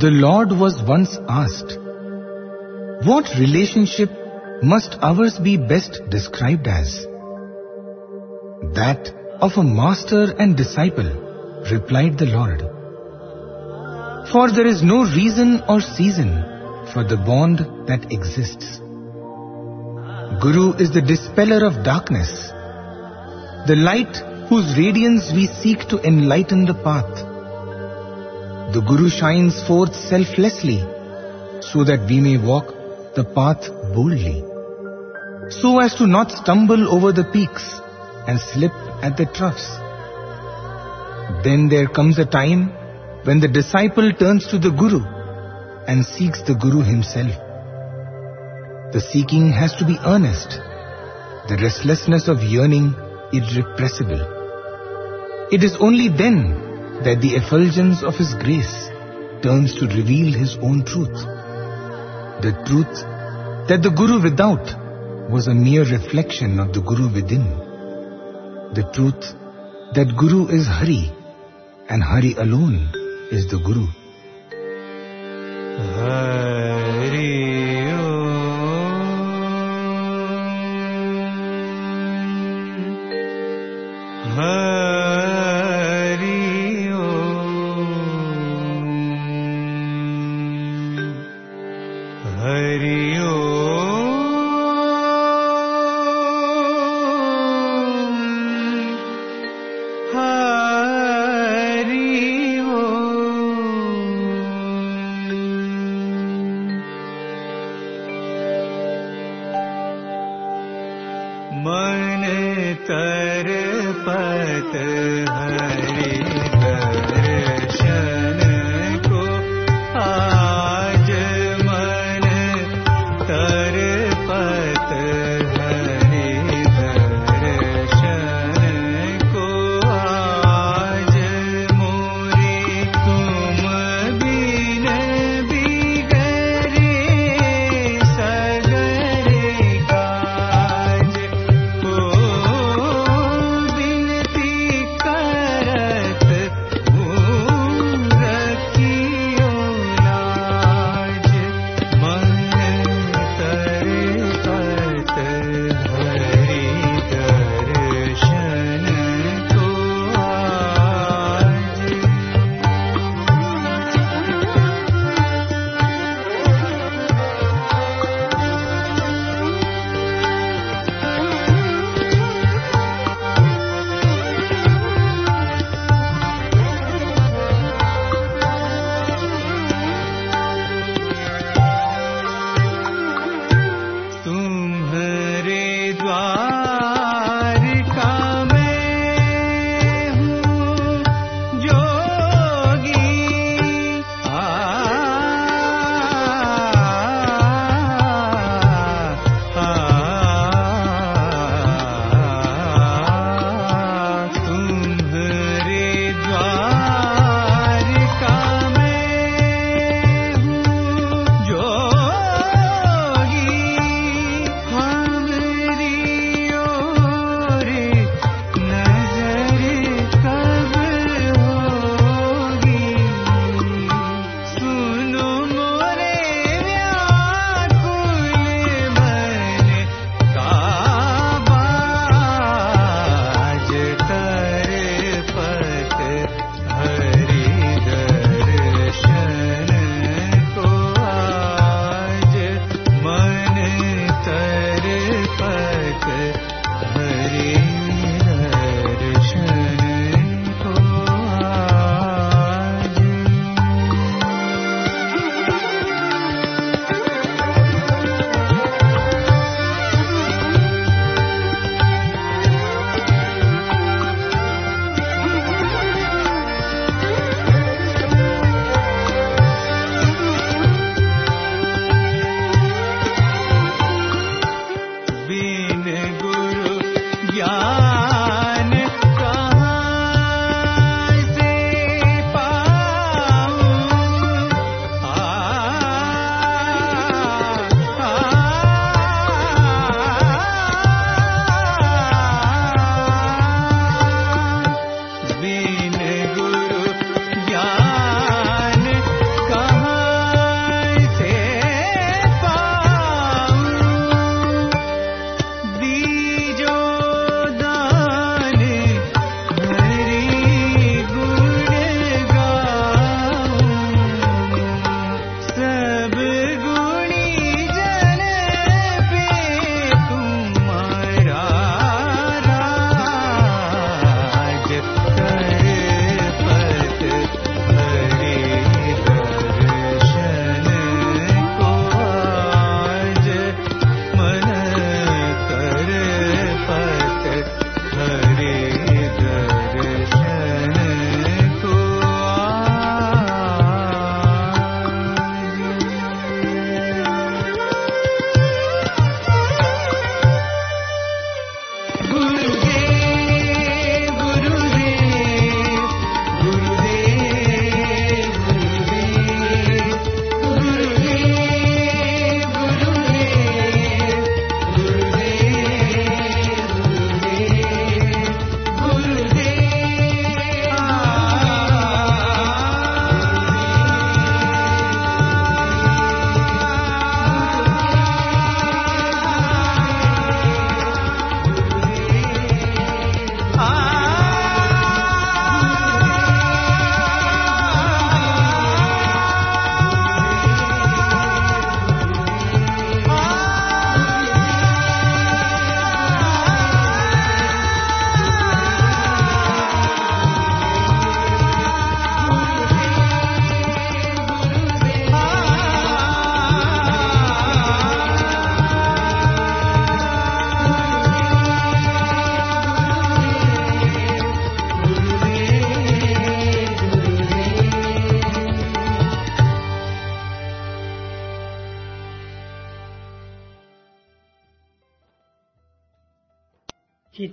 The Lord was once asked, "What relationship must ours be best described as?" "That of a master and disciple," replied the Lord. "For there is no reason or season for the bond that exists. Guru is the dispeller of darkness, the light whose radiance we seek to enlighten the path. The Guru shines forth selflessly so that we may walk the path boldly, so as to not stumble over the peaks and slip at the troughs. Then there comes a time when the disciple turns to the Guru and seeks the Guru himself. The seeking has to be earnest, the restlessness of yearning irrepressible. It is only then that the effulgence of His grace turns to reveal His own truth. The truth that the Guru without was a mere reflection of the Guru within. The truth that Guru is Hari and Hari alone is the Guru. Hari Kara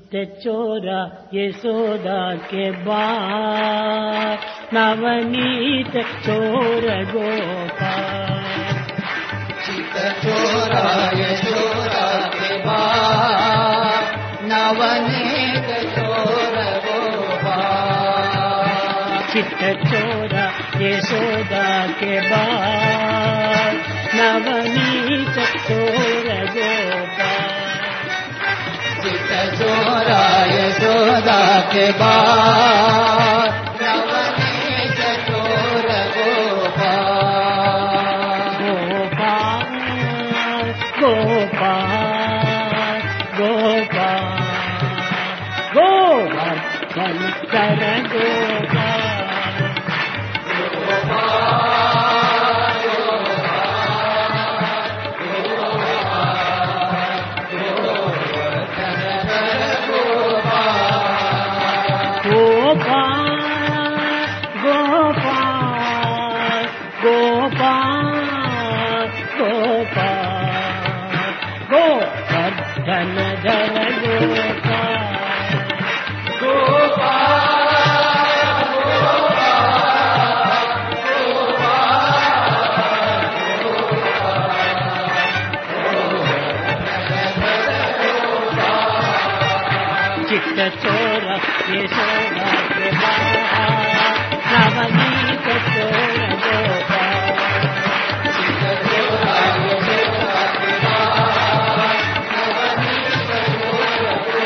चित्त चोरा यशोदा के बाल नवनीत चोर गोपाल चित्त चोरा यशोदा के बाल नवनीत चोर गोपाल चित्त चोरा यशोदा के बाल नवनीत चोर गोपाल चित्त चोरा यशोदा के बाल नवनीत चोर गोपाल गोपाल गोपाल गोवर्धन कर गोपाल गोवर्धन धर चित्त चोरा यशोदा के बाल नवनीत चोर गोपाल चित्त चोरा यशोदा के बाल नवनीत चोर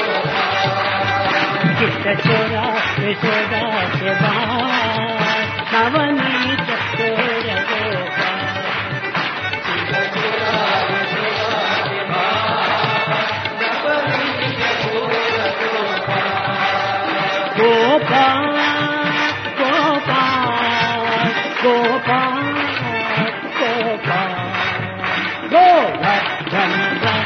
गोपाल चित्त चोरा यशोदा के बाल नवनीत चोर गोपाल चित्त चोरा यशोदा के बाल नवनीत चोर गोपाल गोपाल गोपाल गोवर्धन धर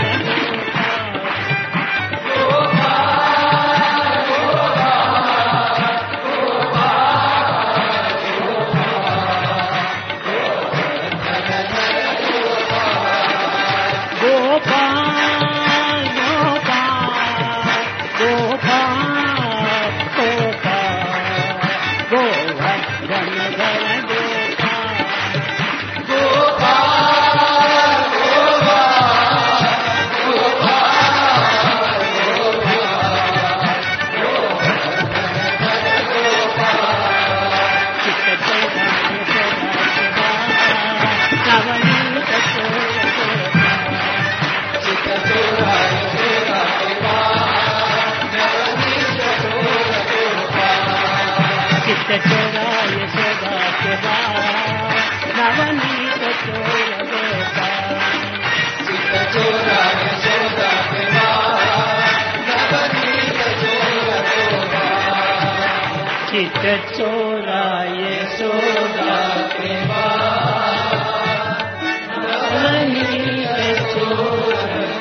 चित्त चोरा यशोदा के बाल नवनीत चोर गोपाल चित्त चोरा यशोदा के बाल नवनीत चोर गोपाल चित्त चोरा यशोदा के बाल नवनीत चोर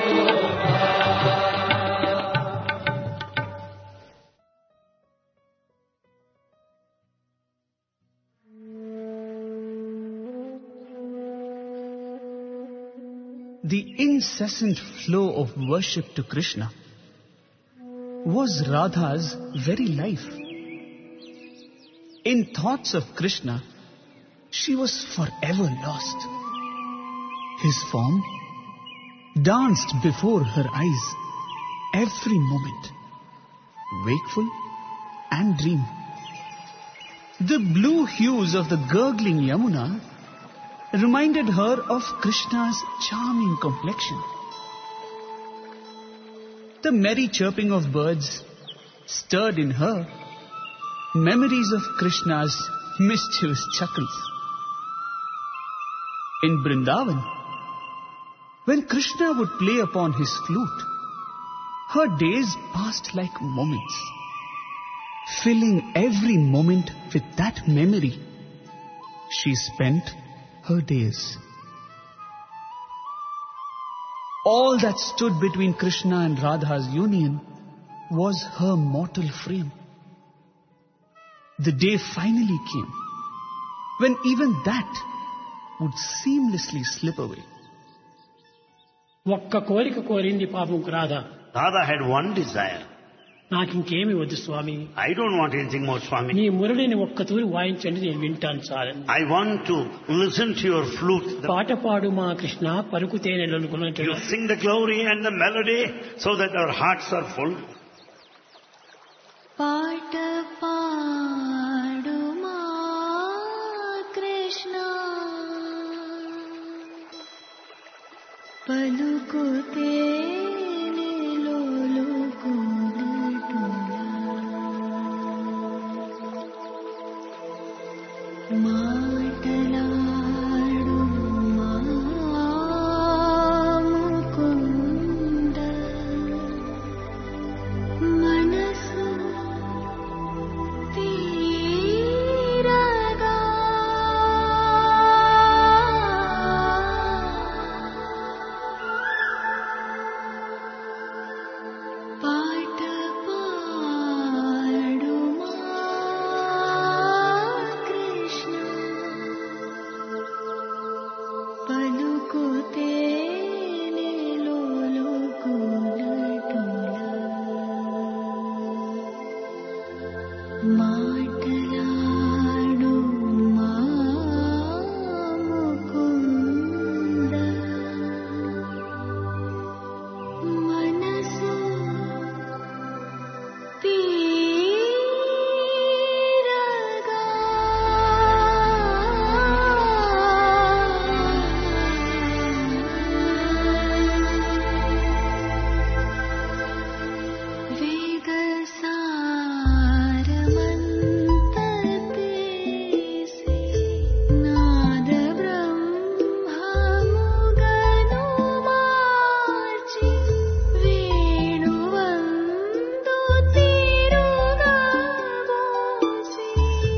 The incessant flow of worship to Krishna was Radha's very life. In thoughts of Krishna, she was forever lost. His form danced before her eyes every moment, wakeful and dream. The blue hues of the gurgling Yamuna reminded her of Krishna's charming complexion. The merry chirping of birds stirred in her memories of Krishna's mischievous chuckles. In Vrindavan, when Krishna would play upon his flute, her days passed like moments, filling every moment with that memory. She spent her days. All that stood between Krishna and Radha's union was her mortal frame. The day finally came when even that would seamlessly slip away. ఒక్క కోరిక కోరింది పాపం Radha. Radha had one desire. నాకు ఇంకేమి వద్దు స్వామి, I don't want anything more, Swami. నీ మురళిని ఒక్కతూరి వాయించండి, నేను వింటాను చాలని. I want to listen to your flute. పాట పాడు మా Krishna పలుకుతేనెలను You sing the glory and the melody so that our hearts are full. పాట పాడు మా కృష్ణ పలుకుతే మాటలాడు మా ముకుంద మనసు తీరగా పాట పాడు మా కృష్ణ పలుకుతే మాటలాడు మా ముకుంద మనసు తీరగా వేదసారమంత తీసి నాద బ్రహ్మముగను మార్చి వేణువందు తీరుగా మోసి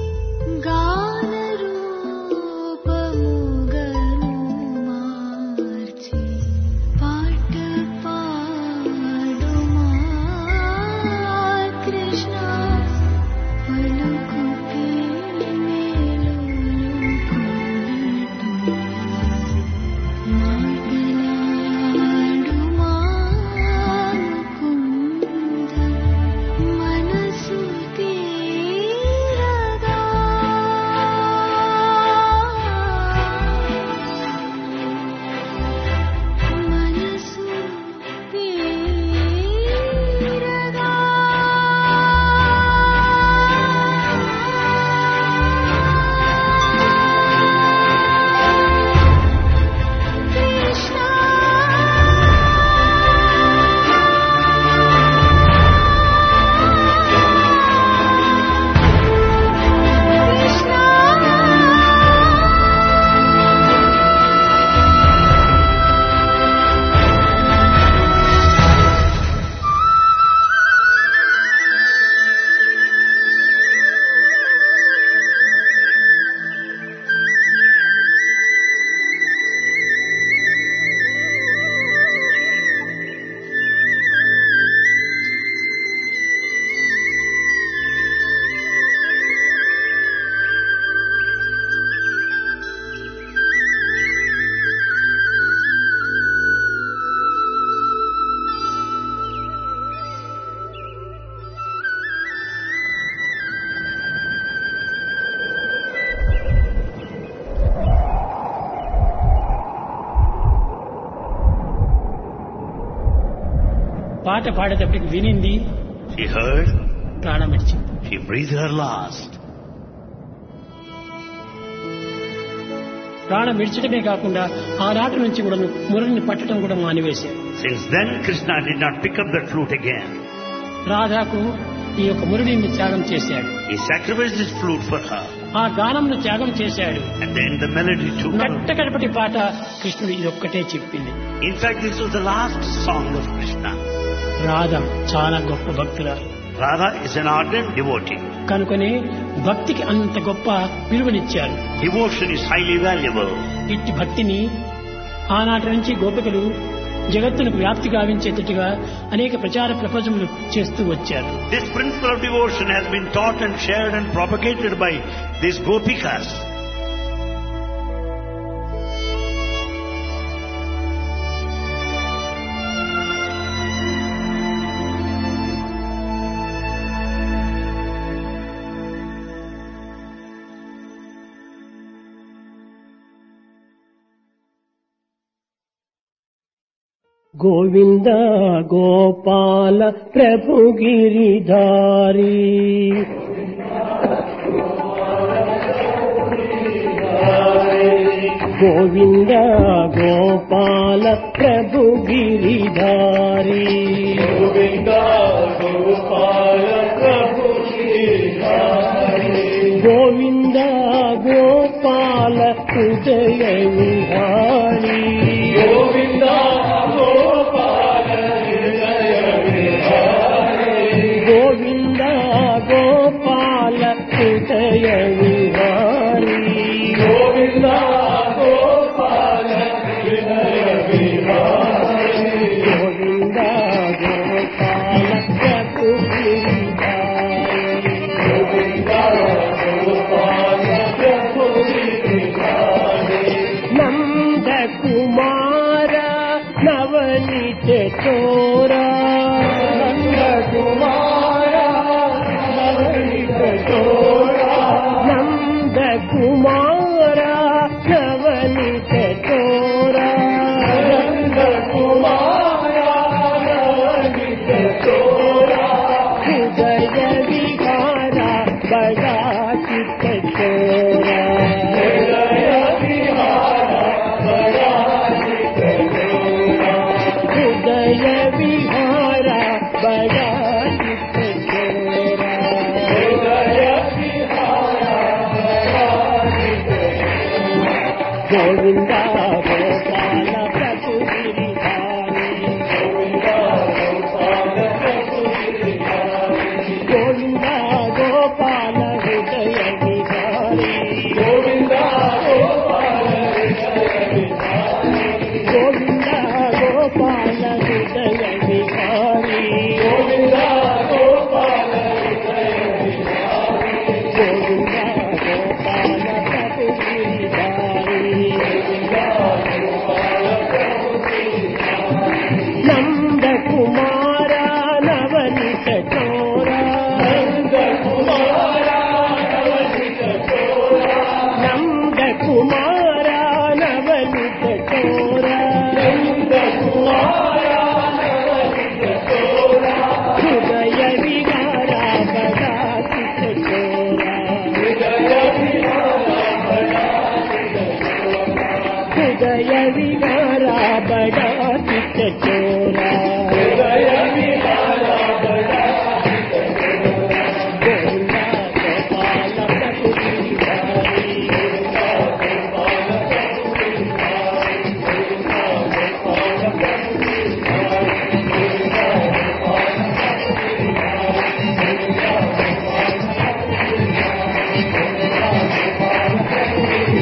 గానరూపముగను మార్చి పాట పాడు మా కృష్ణ పలుకుతే మాటలాడు మా ముకుంద మనసు తీరగా మనసు తీరగా కృష్ణ పాట పాడేటప్పటికి వినింది, She heard, ప్రాణం విడిచింది. she breathed her last. ప్రాణం విడిచడమే కాకుండా ఆనాటి నుంచి కూడా మురళిని పట్టడం కూడా మానివేశారు. Since then, Krishna did not pick up that flute again. రాధాకు ఈ యొక్క మురళిని త్యాగం చేశాడు, He sacrificed his flute for her. ఆ గానంను త్యాగం చేశాడు. And then the melody too. కట్టకడపటి పాట కృష్ణుడు ఇది ఒక్కటే చెప్పింది. In fact, this was the last song of Krishna. Radha చాలా గొప్ప భక్తురాలు, Radha is an ardent devotee. కనుకనే భక్తికి అంత గొప్ప విలువనిచ్చారు. Devotion is highly valuable. ఇట్టి భక్తిని ఆనాటి నుంచి గోపికలు జగత్తులకు వ్యాప్తి గావించేటట్టుగా అనేక ప్రచార ప్రపంచములు చేస్తూ వచ్చారు. This principle of devotion has been taught and shared and propagated by these gopikas. Govinda Gopala ప్రభు గిరిధారి గోవింద గోపాల ప్రభు గిరిధారి గోవింద గోపాల ప్రభు గిరిధారి గోవింద గోపాల హృదయ విహారి గోవింద గోపాల హృదయ విహారి గోవింద గోపాల హృదయ విహారి గోవింద గోపాల హృదయ విహారి గోవింద గోపాల ప్రభు గిరిధారి గోవింద గోపాల ప్రభు గిరిధారి నంద కుమార నవనీత చోరా నంద కుమార నవనీత చోరా నంద కుమార నవనీత చోరా నంద కుమార నవనీత చోరా హృదయ విహార బడా చిత్త చోరా హృదయ విహార బడా చిత్త చోరా హృదయ విహార బడా చిత్త చోరా హృదయ విహార బడా చిత్త చోరా గోవింద గోపాల ప్రభు గిరిధారి గోవింద గోపాల ప్రభు గిరిధారి గోవింద గోపాల హృదయ విహారి గోవింద గోపాల హృదయ విహారి గోవింద గోపాల హృదయ విహారి గోవింద గోపాల హృదయ విహారి గోవింద గోపాల ప్రభు గిరిధారి గోవింద గోపాల ప్రభు గిరిధారి నంద కుమార నవనీత చోరా నంద కుమార నవనీత చోరా నంద కుమార నవనీత చోరా నంద కుమార నవనీత చోరా హృదయ విహార బడా చిత్త చోరా హృదయ విహార బడా చిత్త చోరా హృదయ విహార బడా చిత్త చోరా హృదయ విహార బడా చిత్త చోరా గోవింద గోపాల ప్రభు గిరిధారి గోవింద గోపాల ప్రభు గిరిధారి గోవింద గోపాల ప్రభు గిరిధారి గోవింద గోపాల ప్రభు గిరిధారి గోవింద గోపాల ప్రభు గిరిధారి గోవింద గోపాల ప్రభు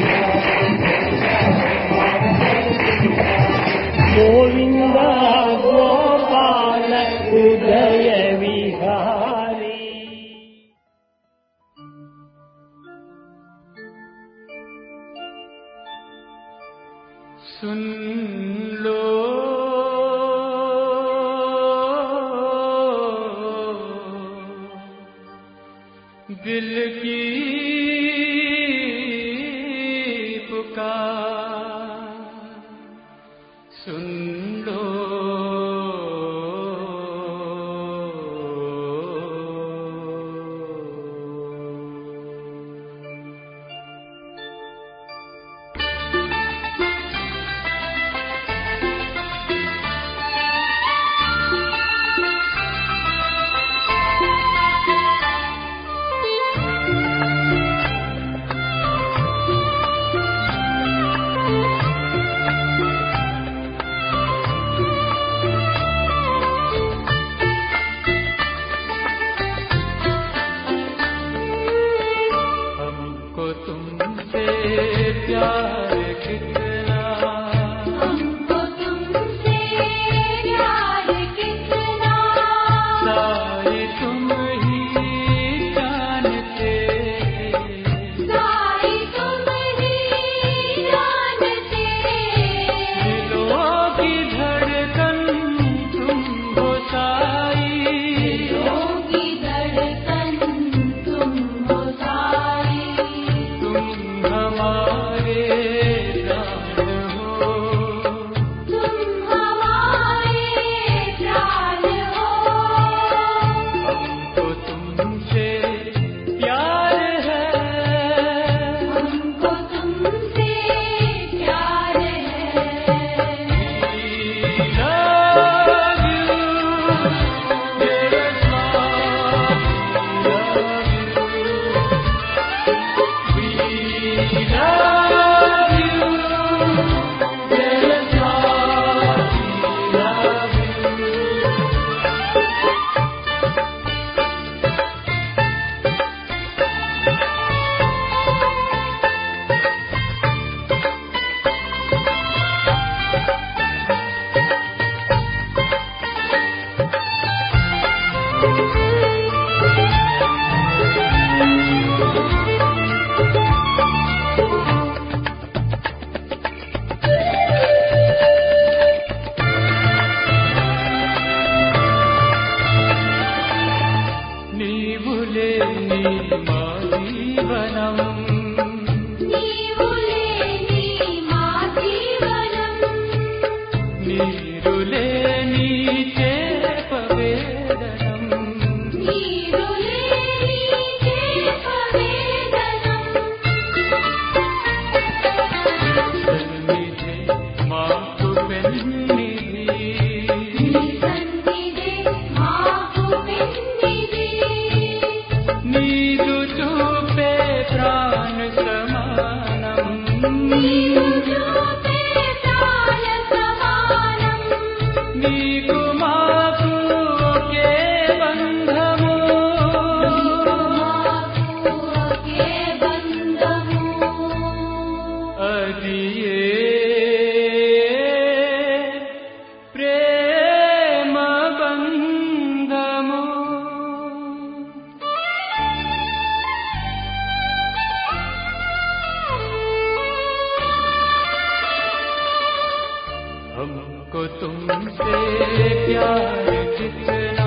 గిరిధారి గోవింద గోపాల హృదయ విహారి सुन लो दिल की पुकार सुन लो हमको तुमसे प्यार जितना